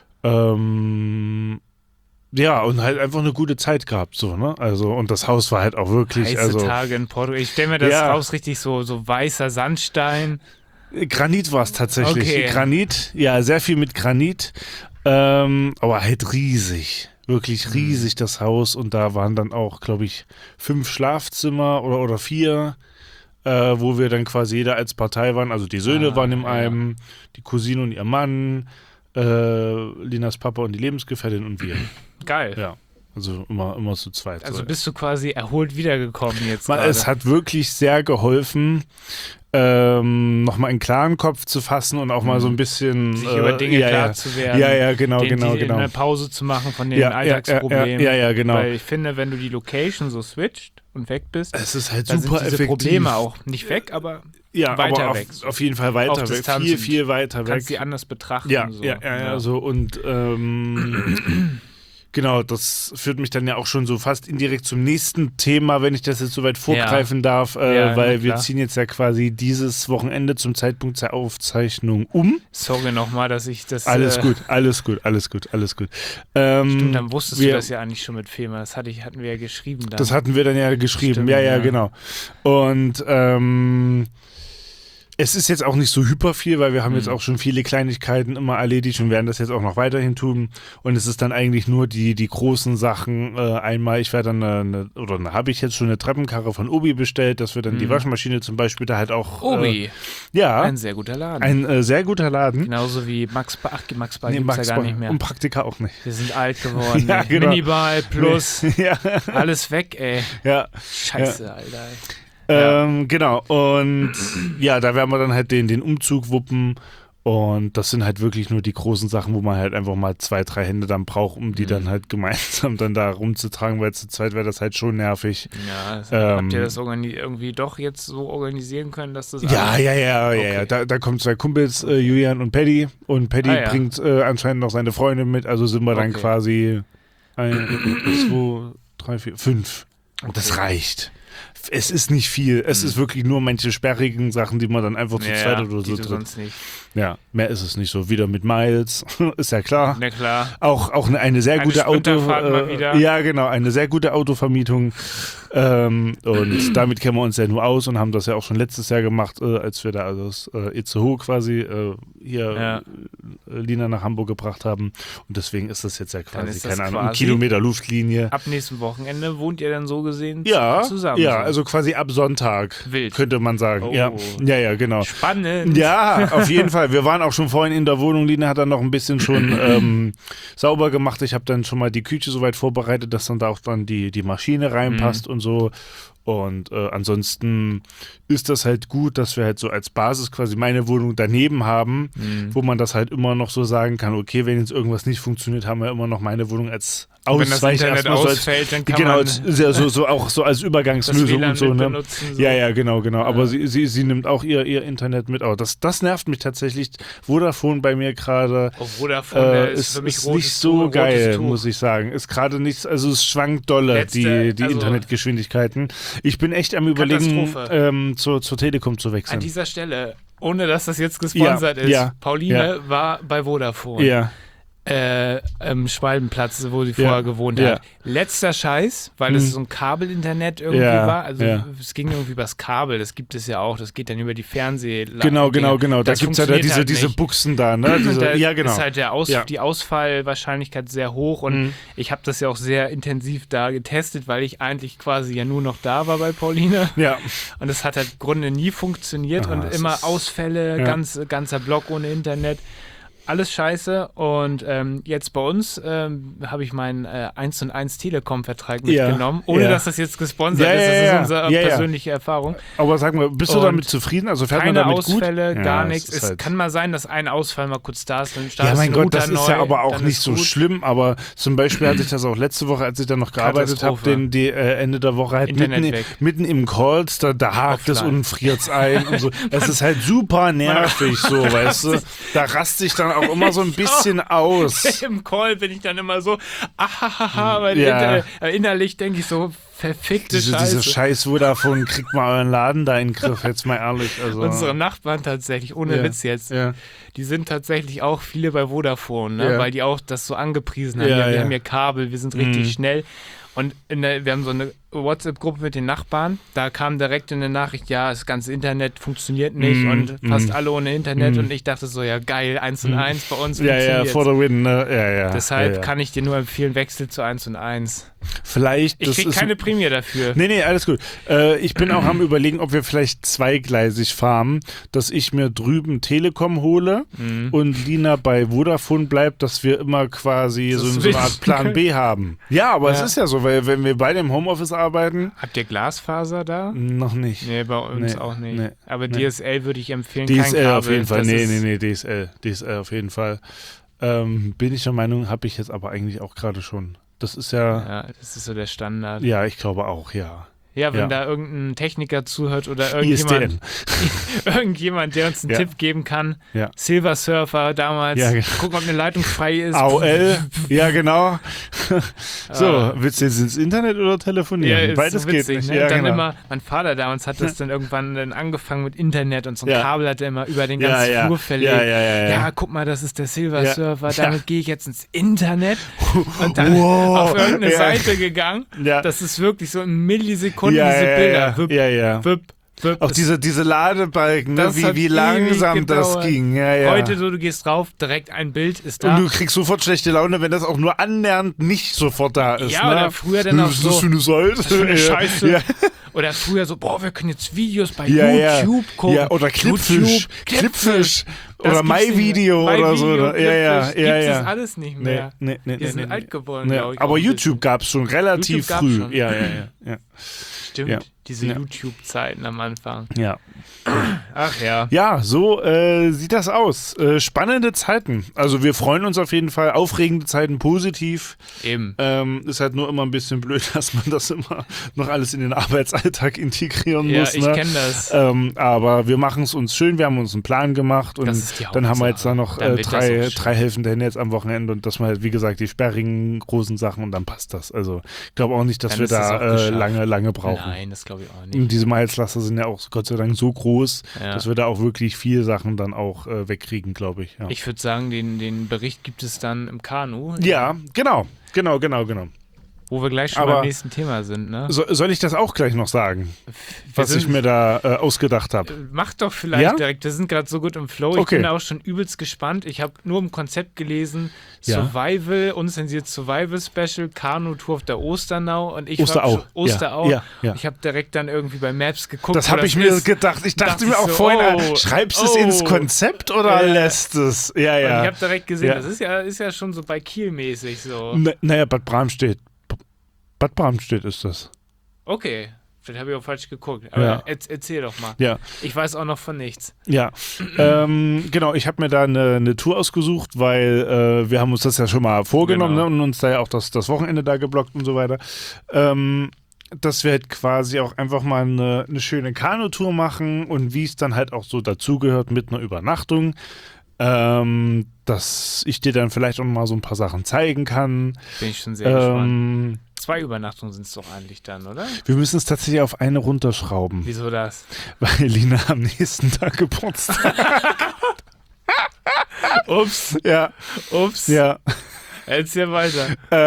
ja, und halt einfach eine gute Zeit gehabt, so, ne? Also, und das Haus war halt auch wirklich. Heiße Tage in Portugal. Ich stelle mir das Haus richtig so weißer Sandstein. Granit war es tatsächlich. Okay. Granit, ja, sehr viel mit Granit. Aber halt riesig. Wirklich riesig das Haus. Und da waren dann auch, glaube ich, 5 Schlafzimmer oder 4, wo wir dann quasi jeder als Partei waren. Also die Söhne waren in einem, die Cousine und ihr Mann, Linas Papa und die Lebensgefährtin und wir. Geil. Ja. Also immer zu zweit. Also bist du quasi erholt wiedergekommen jetzt. Es hat wirklich sehr geholfen, nochmal einen klaren Kopf zu fassen und auch mal so ein bisschen sich über Dinge klar zu werden. Ja, genau. Eine Pause zu machen von den Alltagsproblemen. Ja, genau. Weil ich finde, wenn du die Location so switcht und weg bist, es ist halt dann super sind diese effektiv. Probleme auch nicht weg, aber weiter aber weg. Auf jeden Fall weiter weg. Viel weiter weg. Du kannst sie anders betrachten. Ja, so und genau, das führt mich dann ja auch schon so fast indirekt zum nächsten Thema, wenn ich das jetzt soweit vorgreifen darf, weil wir ziehen jetzt ja quasi dieses Wochenende zum Zeitpunkt der Aufzeichnung um. Sorry nochmal, dass ich das... Alles gut. Stimmt, dann wusstest du das ja eigentlich schon mit FEMA, das hatten wir ja geschrieben dann. Das hatten wir dann ja geschrieben, Stimmt, ja, genau. Und es ist jetzt auch nicht so hyper viel, weil wir haben jetzt auch schon viele Kleinigkeiten immer erledigt und werden das jetzt auch noch weiterhin tun. Und es ist dann eigentlich nur die großen Sachen. Einmal, ich werde dann habe ich jetzt schon eine Treppenkarre von Obi bestellt, dass wir dann die Waschmaschine zum Beispiel da halt auch... Obi? Ja. Ein sehr guter Laden. Ein sehr guter Laden. Genauso wie Max Bar gibt's ja gar nicht mehr. Und Praktika auch nicht. Wir sind alt geworden. Ja, genau. Minibar Plus. Ja. Alles weg, ey. Ja. Scheiße, Alter, ey. Genau, und ja, da werden wir dann halt den Umzug wuppen und das sind halt wirklich nur die großen Sachen, wo man halt einfach mal 2, 3 Hände dann braucht, um die dann halt gemeinsam dann da rumzutragen, weil zu zweit wäre das halt schon nervig. Ja, habt ihr das irgendwie doch jetzt so organisieren können, dass das... Ja. Da kommen 2 Kumpels, Julian und Paddy bringt anscheinend noch seine Freundin mit, also sind wir dann quasi 1, 2, 3, 4, 5. Und das reicht. Es ist nicht viel. Es ist wirklich nur manche sperrigen Sachen, die man dann einfach zu zweit oder so sonst nicht. Ja, mehr ist es nicht so. Wieder mit Miles, ist ja klar. Na klar. Auch eine sehr gute eine sehr gute Autovermietung. Und damit kennen wir uns ja nur aus und haben das ja auch schon letztes Jahr gemacht, als wir da das Itzehoe quasi Lina nach Hamburg gebracht haben. Und deswegen ist das jetzt ja quasi, keine Ahnung, ein Kilometer Luftlinie. Ab nächsten Wochenende wohnt ihr dann so gesehen zusammen? Ja, also quasi ab Sonntag, könnte man sagen. Oh. Ja, genau. Spannend. Ja, auf jeden Fall. Wir waren auch schon vorhin in der Wohnung. Lina hat dann noch ein bisschen schon sauber gemacht. Ich habe dann schon mal die Küche soweit vorbereitet, dass dann da auch dann die Maschine reinpasst und so. Und ansonsten ist das halt gut, dass wir halt so als Basis quasi meine Wohnung daneben haben, wo man das halt immer noch so sagen kann, okay, wenn jetzt irgendwas nicht funktioniert, haben wir immer noch meine Wohnung als Ausweich. Wenn das Internet ausfällt, dann kann man so auch so als Übergangslösung und so, ne? Benutzen, so. Ja, genau. Ja. Aber sie nimmt auch ihr Internet mit. Aber das nervt mich tatsächlich. Vodafone bei mir gerade ist für mich ist nicht so geil, muss ich sagen. Ist gerade nichts, also es schwankt dolle, die Internetgeschwindigkeiten. Ich bin echt am Überlegen, zur Telekom zu wechseln. An dieser Stelle, ohne dass das jetzt gesponsert ist, Pauline war bei Vodafone. Ja. Schwalbenplatz, wo sie vorher gewohnt hat. Letzter Scheiß, weil es so ein Kabelinternet irgendwie war. Also es ging irgendwie übers Kabel, das gibt es ja auch. Das geht dann über die Fernsehleitung. Genau. Da gibt es ja da diese Buchsen da, ne? Da ist halt die Ausfallwahrscheinlichkeit sehr hoch und ich habe das ja auch sehr intensiv da getestet, weil ich eigentlich quasi ja nur noch da war bei Pauline. Ja. Und es hat halt im Grunde nie funktioniert und immer Ausfälle, ganzer Block ohne Internet. Alles scheiße und jetzt bei uns habe ich meinen 1&1 Telekom-Vertrag mitgenommen, ohne dass das jetzt gesponsert ist. Das ist unsere persönliche Erfahrung. Aber sag mal, bist du damit zufrieden? Also fährt man damit Ausfälle, gut? Gar nichts. Es kann mal sein, dass ein Ausfall mal kurz da ist. Ja, mein Gott, das ist ja aber auch nicht so schlimm. Aber zum Beispiel hatte ich das auch letzte Woche, als ich dann noch gearbeitet habe, Ende der Woche halt mitten im Calls, da hakt es und friert es ein und so. Es ist halt super nervig, so, weißt du. Da raste ich dann auch immer so ein bisschen aus. Im Call bin ich dann immer so, aber innerlich denke ich so, verfickte Scheiße. Diese scheiß Vodafone, kriegt mal euren Laden da in den Griff, jetzt mal ehrlich. Also. Unsere Nachbarn tatsächlich, ohne Witz jetzt, die sind tatsächlich auch viele bei Vodafone, ne? Weil die auch das so angepriesen haben. Wir haben hier Kabel, wir sind richtig schnell. Und wir haben so eine WhatsApp-Gruppe mit den Nachbarn, da kam direkt eine Nachricht, das ganze Internet funktioniert nicht und fast alle ohne Internet und ich dachte so, ja geil, 1&1 bei uns funktioniert. Ja, for the win, ne? Deshalb kann ich dir nur empfehlen, wechsel zu 1&1. Vielleicht. Ich kriege keine Prämie dafür. Nee, alles gut. Ich bin auch am Überlegen, ob wir vielleicht zweigleisig fahren, dass ich mir drüben Telekom hole und Lina bei Vodafone bleibt, dass wir immer quasi so eine Art Plan B haben. Ja, aber es ist ja so, weil wenn wir beide im Homeoffice arbeiten. Habt ihr Glasfaser da? Noch nicht. Nee, bei uns auch nicht. Nee, aber DSL würde ich empfehlen, DSL kein Kabel. Auf jeden Fall. Nee, DSL auf jeden Fall. Bin ich der Meinung, habe ich jetzt aber eigentlich auch gerade schon. Das ist ja, das ist so der Standard. Ja, ich glaube auch, ja. Ja, wenn da irgendein Techniker zuhört oder irgendjemand, der uns einen Tipp geben kann. Ja. Silver Surfer damals. Ja, gucken, ob eine Leitung frei ist. AOL. Ja, genau. So, willst du jetzt ins Internet oder telefonieren? Ja, beides so witzig, geht nicht. Ne? Ja, dann immer, mein Vater damals hat das dann irgendwann angefangen mit Internet und so ein Kabel hat er immer über den ganzen Flur verlegt. Ja, guck mal, das ist der Silver Surfer. Damit gehe ich jetzt ins Internet und dann auf irgendeine Seite gegangen. Ja. Das ist wirklich so ein Millisekunden. Diese Bilder. Wip. Auch diese Ladebalken, ne? wie langsam das ging. Heute so, du gehst drauf, direkt ein Bild ist da. Und du kriegst sofort schlechte Laune, wenn das auch nur annähernd nicht sofort da ist. Ja, oder früher dann auch so. Was ist das für eine Scheiße. Ja. Oder früher so, wir können jetzt Videos bei YouTube gucken. Ja, oder Clipfish. Oder MyVideo oder so. Gibt es alles nicht mehr. Nee. Wir sind alt geworden, glaube ich. Aber YouTube gab es schon relativ früh. Schon. Ja. Stimmt, diese YouTube-Zeiten am Anfang. Ja. Ach ja. Ja, so sieht das aus. Spannende Zeiten. Also wir freuen uns auf jeden Fall. Aufregende Zeiten, positiv. Eben. Ist halt nur immer ein bisschen blöd, dass man das immer noch alles in den Arbeitsalltag integrieren muss. Ja, ich kenne das. Aber wir machen es uns schön. Wir haben uns einen Plan gemacht und dann haben wir jetzt da noch drei helfende Hände jetzt am Wochenende und das mal halt, wie gesagt, die sperrigen großen Sachen und dann passt das. Also ich glaube auch nicht, dass wir da lange brauchen. Nein, das glaube ich auch nicht. Und diese Miles-Laster sind ja auch Gott sei Dank so groß, dass wir da auch wirklich viele Sachen dann auch wegkriegen, glaube ich. Ja. Ich würde sagen, den Bericht gibt es dann im Kanu. Ja, genau. Wo wir gleich schon beim nächsten Thema sind, ne? Soll ich das auch gleich noch sagen, was ich mir da ausgedacht habe? Mach doch vielleicht direkt, wir sind gerade so gut im Flow. Ich bin auch schon übelst gespannt. Ich habe nur im Konzept gelesen, Survival, unzensiert Survival Special, Kanu-Tour auf der Osternau und Osterau. Ja. Ich habe direkt dann irgendwie bei Maps geguckt. Das habe ich mir gedacht. Ich dachte mir auch vorhin, schreibst du es ins Konzept oder lässt es? Ja. Und ich habe direkt gesehen, das ist ja schon so bei Kiel-mäßig so. Naja, Bad Bramstedt ist das. Okay, vielleicht habe ich auch falsch geguckt. Aber erzähl doch mal. Ja. Ich weiß auch noch von nichts. Ja, genau. Ich habe mir da eine Tour ausgesucht, weil wir haben uns das ja schon mal vorgenommen, ne, und uns da ja auch das Wochenende da geblockt und so weiter. Dass wir halt quasi auch einfach mal eine schöne Kanutour machen und wie es dann halt auch so dazugehört mit einer Übernachtung. Dass ich dir dann vielleicht auch mal so ein paar Sachen zeigen kann. Bin ich schon sehr gespannt. 2 Übernachtungen sind es doch eigentlich dann, oder? Wir müssen es tatsächlich auf eine runterschrauben. Wieso das? Weil Lina am nächsten Tag Geburtstag hat. Ups. Ja. Ups. Ja. Erzähl weiter.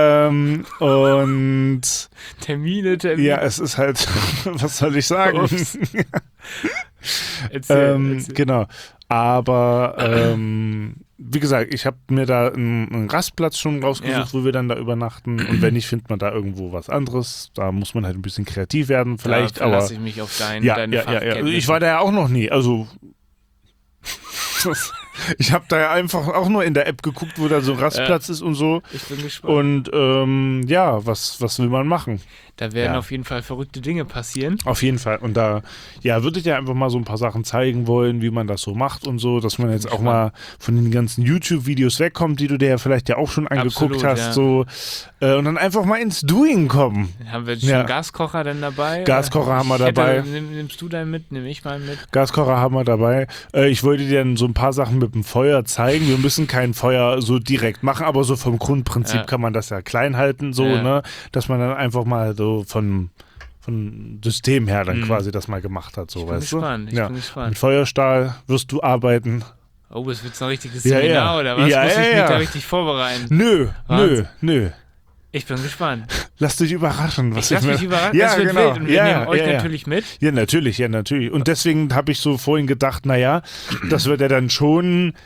Und Termine. ja, es ist halt, was soll ich sagen? Ups. Erzähl. Genau. Aber wie gesagt, ich habe mir da einen Rastplatz schon rausgesucht, wo wir dann da übernachten. Und wenn nicht, findet man da irgendwo was anderes. Da muss man halt ein bisschen kreativ werden, vielleicht. Da verlasse ich mich auf deine Fachkenntnisse. Ich war da ja auch noch nie. Also ich habe da ja einfach auch nur in der App geguckt, wo da so ein Rastplatz ist und so. Ich bin gespannt. Und ja, was will man machen? Da werden auf jeden Fall verrückte Dinge passieren. Auf jeden Fall. Und da würde ich ja einfach mal so ein paar Sachen zeigen wollen, wie man das so macht und so, dass man jetzt auch mal von den ganzen YouTube-Videos wegkommt, die du dir ja vielleicht ja auch schon angeguckt hast. Ja. So, und dann einfach mal ins Doing kommen. Haben wir schon Gaskocher denn dabei? Gaskocher haben wir dabei. Nimmst du deinen mit? Nimm ich mal mit? Gaskocher haben wir dabei. Ich wollte dir dann so ein paar Sachen mit dem Feuer zeigen. Wir müssen kein Feuer so direkt machen, aber so vom Grundprinzip kann man das ja klein halten, so, ne? Dass man dann einfach mal so von System her dann quasi das mal gemacht hat. So, ich bin gespannt. Ich bin gespannt. Mit Feuerstahl wirst du arbeiten. Oh, es wird so ein richtiges Seminar oder was? Muss ich mich da richtig vorbereiten? Nö. Ich bin gespannt. Lass dich überraschen. Lass mich überraschen. Ja, das wird genau. wild. Und wir nehmen euch natürlich mit. Ja, natürlich. Und deswegen habe ich so vorhin gedacht, naja, das wird ja dann schon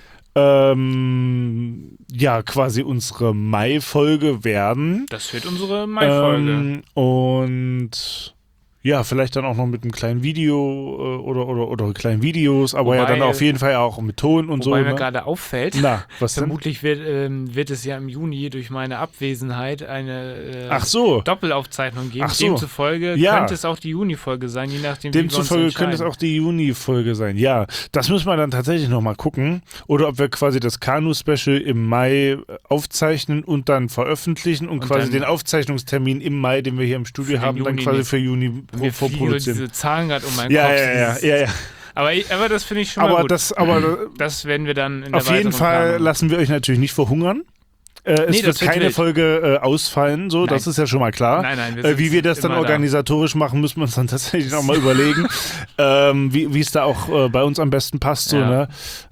quasi unsere Mai-Folge werden. Das wird unsere Mai-Folge. Und ja, vielleicht dann auch noch mit einem kleinen Video oder kleinen Videos, aber ja dann auf jeden Fall auch mit Ton und so. Wobei mir gerade auffällt, was vermutlich wird es ja im Juni durch meine Abwesenheit eine Doppelaufzeichnung geben. Demzufolge könnte es auch die Juni-Folge sein, je nachdem, wie wir uns entscheiden. Demzufolge könnte es auch die Juni-Folge sein, ja. Das müssen wir dann tatsächlich nochmal gucken. Oder ob wir quasi das Kanu-Special im Mai aufzeichnen und dann veröffentlichen und quasi den Aufzeichnungstermin im Mai, den wir hier im Studio haben, dann quasi für Juni vorproduzieren. Diese Zahlen gerade um meinen Kopf. Ja. Aber das finde ich schon mal gut. Das werden wir dann in der auf jeden Fall Planung. Lassen wir euch natürlich nicht verhungern. Es wird keine Folge ausfallen, so, das ist ja schon mal klar. Nein, wie wir das dann organisatorisch machen, müssen wir uns dann tatsächlich nochmal überlegen, wie es da auch bei uns am besten passt. So, ne?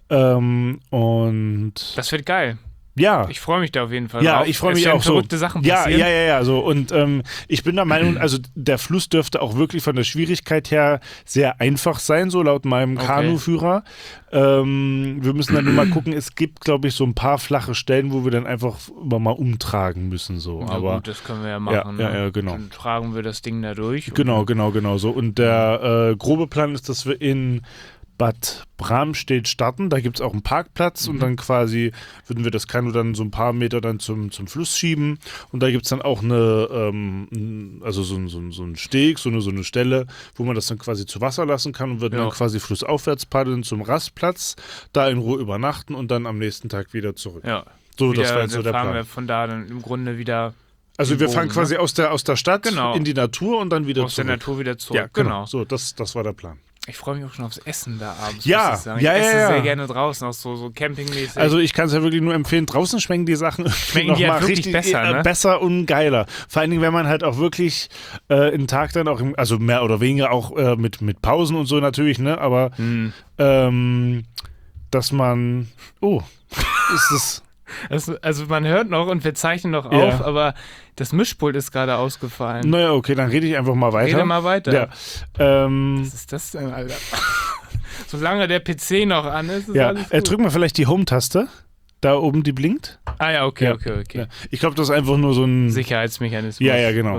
Und das wird geil. Ja. Ich freue mich da auf jeden Fall drauf. Ja, ich freue mich auch so. Verrückte Sachen passieren. Ja. So. Und ich bin der Meinung, also der Fluss dürfte auch wirklich von der Schwierigkeit her sehr einfach sein, so laut meinem Kanuführer. Wir müssen dann nur mal gucken, es gibt, glaube ich, so ein paar flache Stellen, wo wir dann einfach mal umtragen müssen. So. Ja, aber gut, das können wir ja machen. Ja, genau. Dann tragen wir das Ding da durch. Genau so. Und der grobe Plan ist, dass wir in Bad Bramstedt starten, da gibt es auch einen Parkplatz und dann quasi würden wir das Kanu dann so ein paar Meter dann zum Fluss schieben und da gibt es dann auch eine, so einen Steg, so eine Stelle, wo man das dann quasi zu Wasser lassen kann und würden dann quasi flussaufwärts paddeln zum Rastplatz, da in Ruhe übernachten und dann am nächsten Tag wieder zurück. Ja. So, das war jetzt so der Plan. Dann fahren wir von da dann im Grunde wieder. Also wir fahren quasi aus der Stadt in die Natur und dann wieder zurück. Aus der Natur wieder zurück, ja, genau. So, das war der Plan. Ich freue mich auch schon aufs Essen da abends. Ja, muss ich sagen. Ich esse sehr gerne draußen, auch so campingmäßig. Also ich kann es ja wirklich nur empfehlen, draußen schmecken die Sachen noch mal halt richtig besser, besser und geiler. Vor allen Dingen, wenn man halt auch wirklich einen Tag dann auch, also mehr oder weniger auch mit Pausen und so natürlich, ne, aber dass man, ist es... Also man hört noch und wir zeichnen noch auf, aber das Mischpult ist gerade ausgefallen. Naja, okay, dann rede ich einfach mal weiter. Rede mal weiter. Ja. Was ist das denn, Alter? Solange der PC noch an ist, ist alles gut. Drück mal vielleicht die Home-Taste. Da oben, die blinkt. Ah ja, okay. Ja. Ich glaube, das ist einfach nur so ein... Sicherheitsmechanismus. Ja, genau.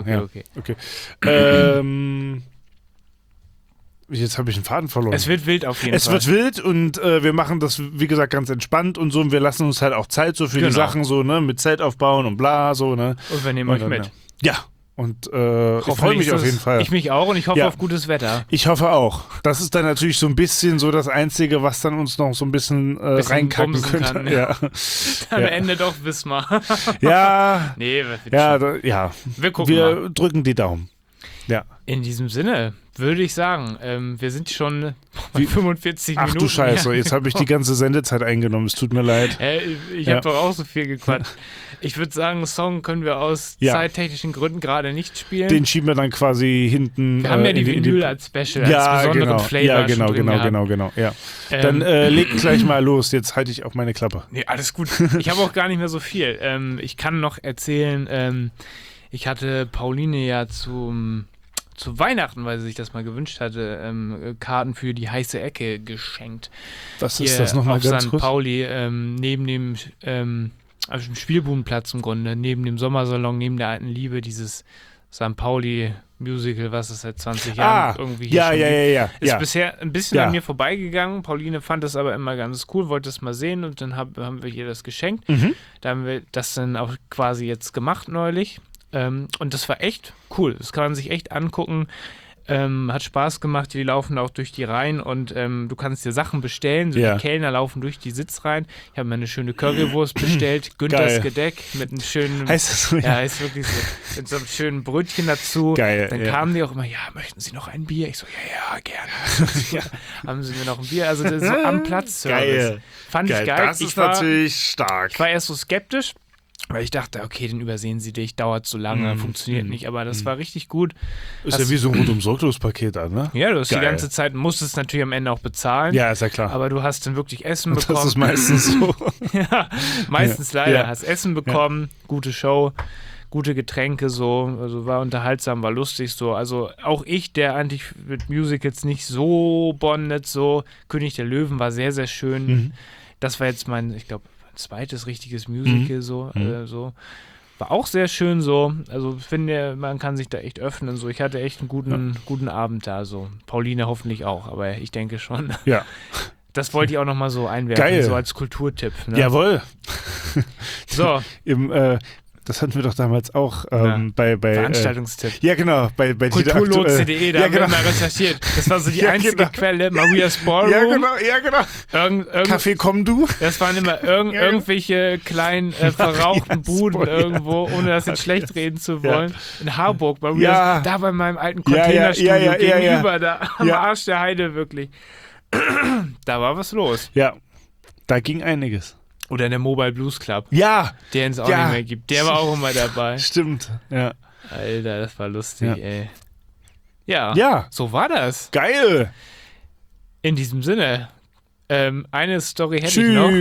Okay. Jetzt habe ich einen Faden verloren. Es wird wild auf jeden Fall. Es wird wild und wir machen das, wie gesagt, ganz entspannt und so. Und wir lassen uns halt auch Zeit so für die Sachen, so, ne, mit Zelt aufbauen und bla, so, ne. Und wir nehmen euch mit. Ja. Und ich freue mich auf jeden Fall. Ich mich auch und ich hoffe auf gutes Wetter. Ich hoffe auch. Das ist dann natürlich so ein bisschen so das Einzige, was dann uns noch so ein bisschen reinkacken könnte. Kann, ja. Am Ende doch Wismar. Ja. Nee, ja. Wir gucken mal. Wir drücken die Daumen. Ja. In diesem Sinne Würde ich sagen. Wir sind schon bei 45 Minuten. Ach du Scheiße, jetzt habe ich die ganze Sendezeit eingenommen. Es tut mir leid. Ich habe doch auch so viel gequatscht. Ich würde sagen, einen Song können wir aus zeittechnischen Gründen gerade nicht spielen. Den schieben wir dann quasi hinten. Wir haben ja die Vinyl als Special, als besonderen Flavor. Ja, genau. Ja. Dann leg gleich mal los. Jetzt halte ich auch meine Klappe. Nee, alles gut. Ich habe auch gar nicht mehr so viel. Ich kann noch erzählen, ich hatte Pauline ja zu Weihnachten, weil sie sich das mal gewünscht hatte, Karten für die heiße Ecke geschenkt. Was ist das nochmal ganz St. kurz? Pauli, neben dem also dem Spielbudenplatz im Grunde, neben dem Sommersalon, neben der alten Liebe, dieses St. Pauli-Musical, was es seit 20 Jahren irgendwie hier schon gibt. Ist bisher ein bisschen an mir vorbeigegangen. Pauline fand das aber immer ganz cool, wollte es mal sehen und dann haben wir ihr das geschenkt. Da haben wir das dann auch quasi jetzt gemacht neulich. Und das war echt cool. Das kann man sich echt angucken. Hat Spaß gemacht. Die laufen auch durch die Reihen und du kannst dir Sachen bestellen. So die Kellner laufen durch die Sitzreihen. Ich habe mir eine schöne Currywurst bestellt. Günthers Gedeck mit einem schönen. Heißt das so? Ja, ist wirklich so. Mit so einem schönen Brötchen dazu. Geil. Dann kamen die auch immer, möchten Sie noch ein Bier? Ich so, gerne. Haben Sie mir noch ein Bier? Also das ist so am Platz-Service. Geil. Fand ich geil. Das ist natürlich stark. Ich war erst so skeptisch. Weil ich dachte, okay, den übersehen sie dich, dauert so lange, funktioniert nicht, aber das war richtig gut. Ist ja wie so ein rundum-sorglos-Paket an, ne? Ja, du hast die ganze Zeit, musstest natürlich am Ende auch bezahlen. Ja, ist ja klar. Aber du hast dann wirklich Essen bekommen. Das ist meistens so. Ja, meistens leider. Hast Essen bekommen, gute Show, gute Getränke so, also war unterhaltsam, war lustig so. Also auch ich, der eigentlich mit Musicals nicht so bondet, so König der Löwen war sehr, sehr schön. Das war jetzt mein, ich glaube, zweites richtiges Musical so. War auch sehr schön so. Also finde, man kann sich da echt öffnen. So. Ich hatte echt einen guten Abend da. So. Pauline hoffentlich auch, aber ich denke schon. Ja. Das wollte ich auch nochmal so einwerfen, Geil. so als Kulturtipp. Ne? Jawohl. So. Das hatten wir doch damals auch bei Veranstaltungstipp. Ja, genau. Bei Kulturlotse.de, da haben wir mal recherchiert. Das war so die einzige Quelle. Maria's Ballroom. Ja, genau. Café Komm Du. Das waren immer irgendwelche kleinen verrauchten Buden irgendwo, ohne das jetzt schlecht reden zu wollen. In Harburg, Maria's, da bei meinem alten Containerstudio gegenüber, da am Arsch der Heide wirklich. Da war was los. Ja, da ging einiges. Oder der Mobile Blues Club. Ja. Der es auch nicht mehr gibt. Der war auch immer dabei. Stimmt, ja. Alter, das war lustig, ey. Ja, so war das. Geil. In diesem Sinne, eine Story hätte ich noch.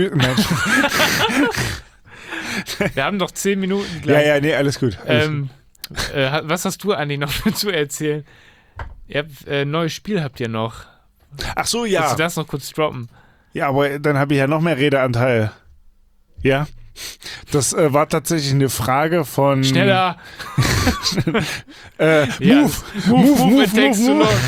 Wir haben noch 10 Minuten gleich. Ja, nee, alles gut. Was hast du eigentlich noch zu erzählen? Ihr habt ein neues Spiel habt ihr noch. Ach so, ja. Willst du das noch kurz droppen? Ja, aber dann habe ich ja noch mehr Redeanteil. Ja, das war tatsächlich eine Frage von... Schneller! Move.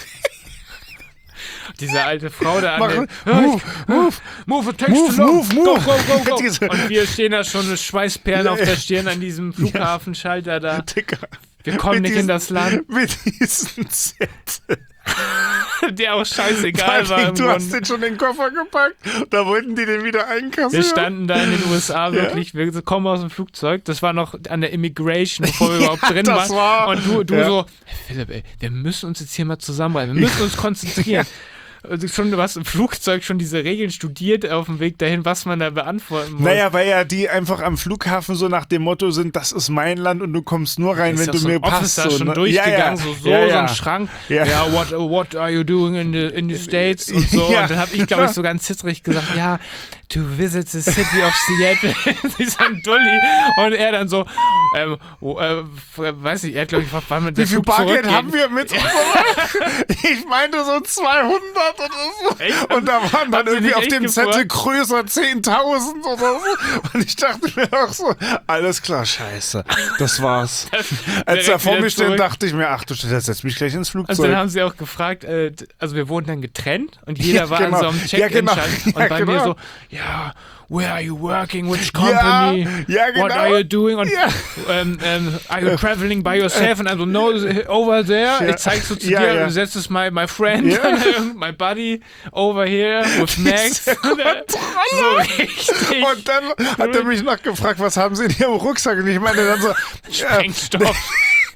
Diese alte Frau da an Move, go. Und wir stehen da schon mit Schweißperlen auf der Stirn an diesem Flughafenschalter da. Digga. Wir kommen nicht in das Land. Mit diesem Zettel. Der auch scheißegal war. Du hast den schon in den Koffer gepackt. Da wollten die den wieder einkassieren. Wir standen da in den USA wirklich. Wir kommen aus dem Flugzeug. Das war noch an der Immigration, bevor wir überhaupt drin waren. Und du so, Philipp, ey, wir müssen uns jetzt hier mal zusammenreißen. Wir müssen uns konzentrieren. Du hast im Flugzeug schon diese Regeln studiert auf dem Weg dahin, was man da beantworten muss. Naja, weil ja die einfach am Flughafen so nach dem Motto sind, das ist mein Land und du kommst nur rein, wenn du mir passt. Da schon durchgegangen, so ein Schrank. Ja, what are you doing in the States und so. Und dann habe ich, glaube ich, so ganz zittrig gesagt, to visit the city of Seattle, St. Dulli. Und er dann so, weiß nicht, er hat, glaube ich, wann mit der Wie viel Flug Bargeld zurückgehen. haben wir mit? Ich meinte so 200 oder so. Echt? Und da waren dann irgendwie auf dem gefragt? Zettel größer 10.000 oder so. Und ich dachte mir auch so, alles klar, scheiße, das war's. Als er vor mir steht, dachte ich mir, ach du Scheiße, setz mich gleich ins Flugzeug. Und dann haben sie auch gefragt, also wir wurden dann getrennt und jeder war an so einem Check-in-Schalter. Und bei mir so, where are you working, which company, what are you doing, und are you traveling by yourself, und also no, over there, ich zeig so zu dir, this is my friend, my buddy, over here with Max. So richtig. Und dann hat er mich noch gefragt, was haben Sie in Ihrem Rucksack, und ich meine dann so, Sprengstoff.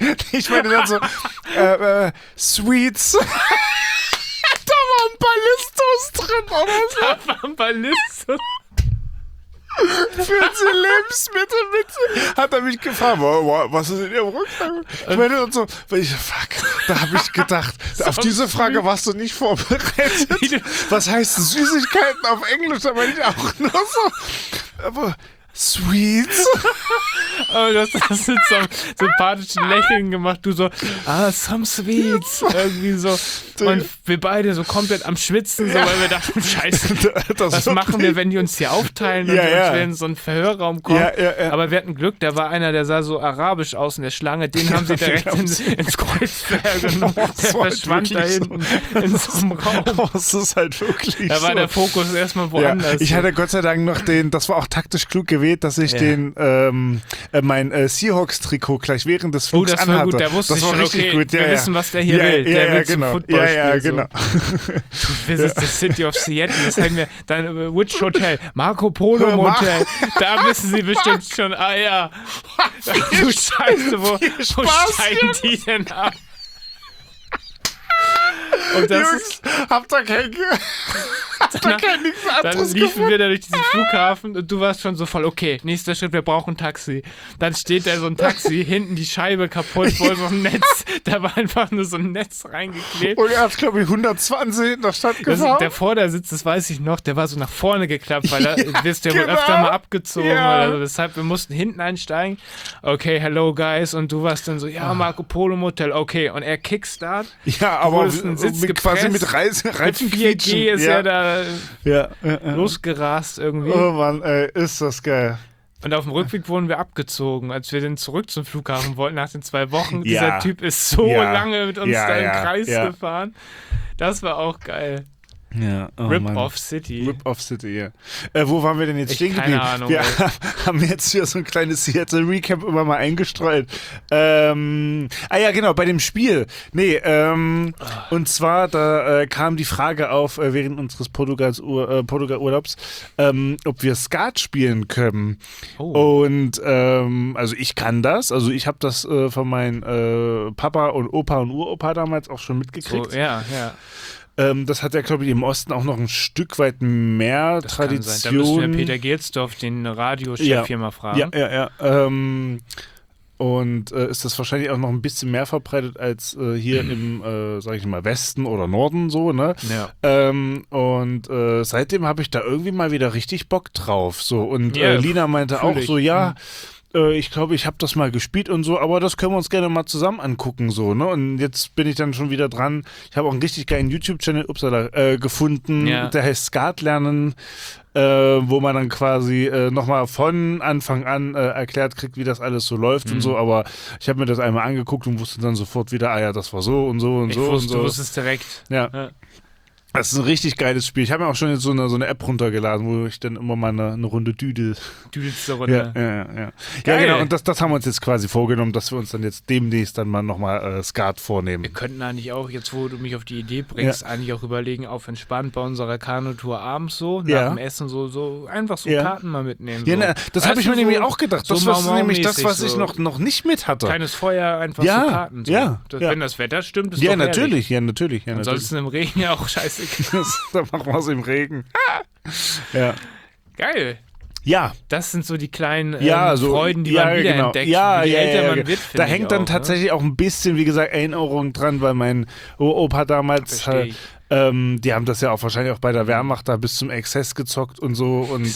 Ich meine dann so, Sweets. Da waren Ballistos drin oder so. Da waren Ballistos. Für unsere Lebensmittel mit. Hat er mich gefragt, was ist in Ihrem Rucksack? Ich meine und so, da habe ich gedacht, auf diese Frage warst du nicht vorbereitet. Was heißt Süßigkeiten auf Englisch? Da meine ich auch nur so. Aber Sweets. Aber du hast mit so einem sympathischen Lächeln gemacht. Du so, some sweets. Irgendwie so. Und wir beide so komplett am Schwitzen, so, weil wir dachten, scheiße, was machen wir, wenn die uns hier aufteilen und wir in so einen Verhörraum kommen? Ja. Aber wir hatten Glück, da war einer, der sah so arabisch aus in der Schlange. Den haben sie direkt ins Kreuzverhör genommen. Der verschwand da hinten in so einem Raum. Das ist halt wirklich Da war der Fokus erstmal woanders. Ich hatte Gott sei Dank noch das war auch taktisch klug gewählt, dass ich mein Seahawks-Trikot gleich während des Flugs anhatte. Das war gut, da wusste ich schon, okay, wir wissen, was der hier will. Der will zum Football spielen. Genau. Du visitest the City of Seattle, das haben wir dann, which Hotel? Marco Polo Motel. Da wissen sie bestimmt schon, du Scheiße, wo steigen die denn ab? Und das Jungs, habt ihr nichts anderes Dann liefen wir da durch diesen Flughafen und du warst schon so voll, okay, nächster Schritt, wir brauchen ein Taxi. Dann steht da so ein Taxi, hinten die Scheibe kaputt, voll so ein Netz, da war einfach nur so ein Netz reingeklebt. Und er hat, glaube ich, 120 in der Stadt gefahren. Der Vordersitz, das weiß ich noch, der war so nach vorne geklappt, weil da wirst du ja wohl öfter mal abgezogen oder so. Deshalb, wir mussten hinten einsteigen. Okay, hello guys. Und du warst dann so, Marco Polo Motel, okay. Und er kickstart. Ja, aber quasi mit Reifen 4G ist er da losgerast irgendwie. Oh Mann, ey, ist das geil. Und auf dem Rückweg wurden wir abgezogen, als wir dann zurück zum Flughafen wollten nach den 2 Wochen. Dieser Typ ist so lange mit uns da im Kreis gefahren. Das war auch geil. Ja, Rip-Off City. Rip-Off City, ja. Wo waren wir denn jetzt stehen geblieben? Keine Ahnung. Wir haben jetzt hier so ein kleines Seattle-Recap immer mal eingestreut. Genau, bei dem Spiel. Nee, und zwar, da kam die Frage auf, während unseres Portugal-Urlaubs, ob wir Skat spielen können. Oh. Und, also ich kann das. Also ich habe das von meinen Papa und Opa und Uropa damals auch schon mitgekriegt. So, ja. Das hat ja, glaube ich, im Osten auch noch ein Stück weit mehr das Tradition. Da müssen wir Peter Gelsdorf, den Radiochef, hier mal fragen. Ja. Und ist das wahrscheinlich auch noch ein bisschen mehr verbreitet als hier im, sag ich mal, Westen oder Norden so, ne? Ja. Und seitdem habe ich da irgendwie mal wieder richtig Bock drauf. So. Und Lina meinte auch so, ich glaube, ich habe das mal gespielt und so, aber das können wir uns gerne mal zusammen angucken, so, ne? Und jetzt bin ich dann schon wieder dran. Ich habe auch einen richtig geilen YouTube-Channel gefunden, der heißt Skat lernen, wo man dann quasi nochmal von Anfang an erklärt kriegt, wie das alles so läuft und so, aber ich habe mir das einmal angeguckt und wusste dann sofort wieder, das war so und so und so. Du wusstest direkt. Ja. Das ist ein richtig geiles Spiel. Ich habe mir auch schon jetzt so eine App runtergeladen, wo ich dann immer mal eine Runde düdel. Düdelst eine Runde. Ja, genau. Und das haben wir uns jetzt quasi vorgenommen, dass wir uns dann jetzt demnächst dann mal nochmal Skat vornehmen. Wir könnten eigentlich auch, jetzt wo du mich auf die Idee bringst, eigentlich auch überlegen, auf entspannt bei unserer Kanutour abends so, nach dem Essen so einfach so Karten mal mitnehmen. Ja, so. Das habe ich mir nämlich auch gedacht. Das war nämlich das, was ich noch nicht mit hatte. Kleines Feuer, einfach so Karten. So. Wenn das Wetter stimmt, ist doch natürlich. Ansonsten im Regen ja auch scheiße. Da machen wir es im Regen. Ja. Geil. Ja. Das sind so die kleinen Freuden, die man wiederentdeckt. Genau. Je älter man wird, da hängt dann tatsächlich auch ein bisschen, wie gesagt, Erinnerung dran, weil mein Opa damals die haben das ja auch wahrscheinlich auch bei der Wehrmacht da bis zum Exzess gezockt und so und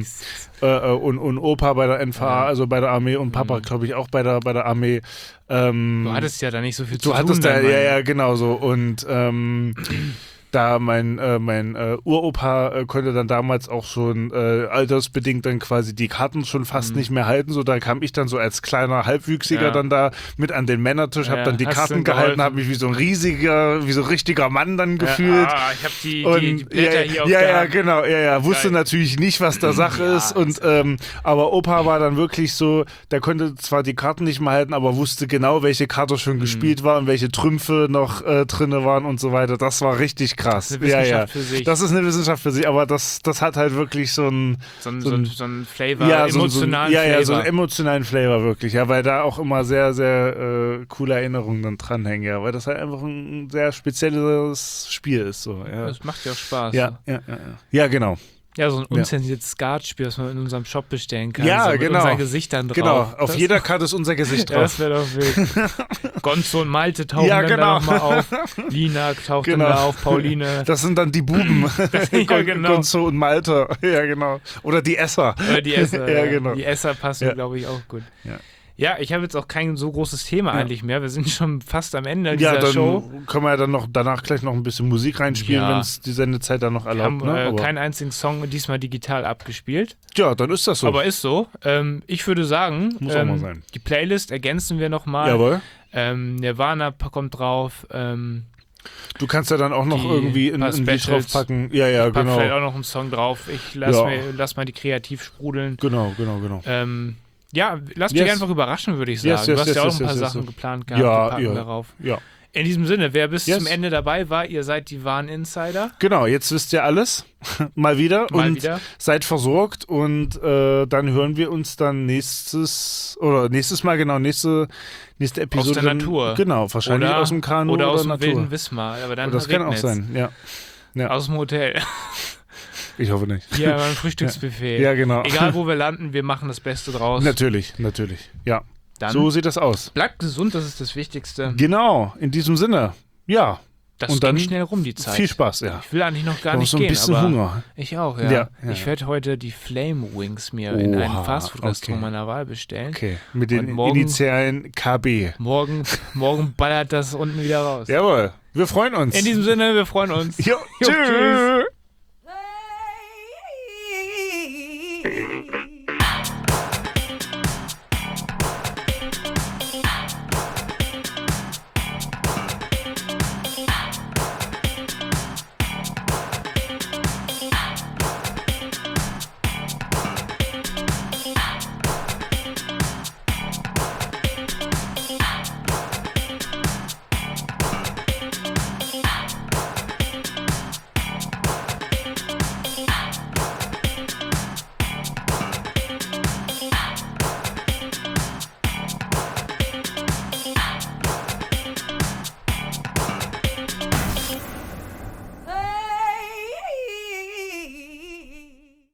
Opa bei der NVA, also bei der Armee und Papa, glaube ich, auch bei der Armee. Du hattest ja da nicht so viel zu tun. Du hattest da, genau so und da mein Uropa konnte dann damals auch schon altersbedingt dann quasi die Karten schon fast nicht mehr halten. So, da kam ich dann so als kleiner Halbwüchsiger dann da mit an den Männertisch, habe dann die Karten gehalten, habe mich wie so ein richtiger Mann dann gefühlt. Ich habe die Blätter hier auf der Hand. Genau. Wusste natürlich nicht, was da Sache ist. Und aber Opa war dann wirklich so, der konnte zwar die Karten nicht mehr halten, aber wusste genau, welche Karte schon gespielt war und welche Trümpfe noch drin waren und so weiter. Das war richtig richtig krass. Das ist eine Wissenschaft für sich. Das ist eine Wissenschaft für sich, aber das hat halt wirklich so ein Flavor, emotionalen Flavor. So einen emotionalen Flavor wirklich, ja, weil da auch immer sehr, sehr coole Erinnerungen dann dranhängen, ja, weil das halt einfach ein sehr spezielles Spiel ist. So, ja. Das macht ja auch Spaß. Ja, genau. Ja, so ein unzensiertes Skatspiel, was man in unserem Shop bestellen kann. Ja, so genau. Mit unseren Gesichtern drauf. Genau, auf jeder Karte ist unser Gesicht drauf. Das wäre doch wild. Gonzo und Malte tauchen dann da nochmal auf. Lina taucht dann da auf, Pauline. Das sind dann die Buben. Ja, genau. Gonzo und Malte. Ja, genau. Oder die Esser. Die Esser, ja, genau. Die Esser passen, glaube ich, auch gut. Ja, ich habe jetzt auch kein so großes Thema eigentlich mehr. Wir sind schon fast am Ende dieser Show. Ja, dann können wir ja dann noch danach gleich noch ein bisschen Musik reinspielen, wenn es die Sendezeit dann noch erlaubt. Wir haben keinen einzigen Song diesmal digital abgespielt. Ja, dann ist das so. Aber ist so. Ich würde sagen, muss auch mal sein. Die Playlist ergänzen wir nochmal. Jawohl. Nirvana kommt drauf. Du kannst ja dann auch noch irgendwie ein Lied draufpacken. Ja, genau. Vielleicht auch noch einen Song drauf. Ich lass mal die kreativ sprudeln. Genau. Ja, lass dich einfach überraschen, würde ich sagen. Du hast ja auch noch ein paar Sachen geplant gehabt, die packen darauf. Ja. In diesem Sinne, wer bis zum Ende dabei war, ihr seid die wahren Insider. Genau, jetzt wisst ihr alles. Mal wieder. Seid versorgt und dann hören wir uns dann nächstes Mal, genau, nächste Episode. Aus der Natur. Genau, wahrscheinlich aus dem Kanu oder aus dem Natur. wilden Wismar. Aber dann das kann auch sein, ja. Aus dem Hotel. Ich hoffe nicht. Hier beim Frühstücksbuffet. Ja, genau. Egal, wo wir landen, wir machen das Beste draus. Natürlich. Ja. Dann so sieht das aus. Bleibt gesund, das ist das Wichtigste. Genau, in diesem Sinne. Ja. Das ging schnell rum, die Zeit. Viel Spaß, ja. Ich will eigentlich noch gar nicht gehen, ein bisschen Hunger. Ich auch, ja. Ich werde heute die Flame Wings mir in einem Fastfood-Restaurant meiner Wahl bestellen. Okay, mit den Initialen KB. Morgen ballert das unten wieder raus. Jawohl, wir freuen uns. In diesem Sinne, wir freuen uns. Jo, tschüss. Hey.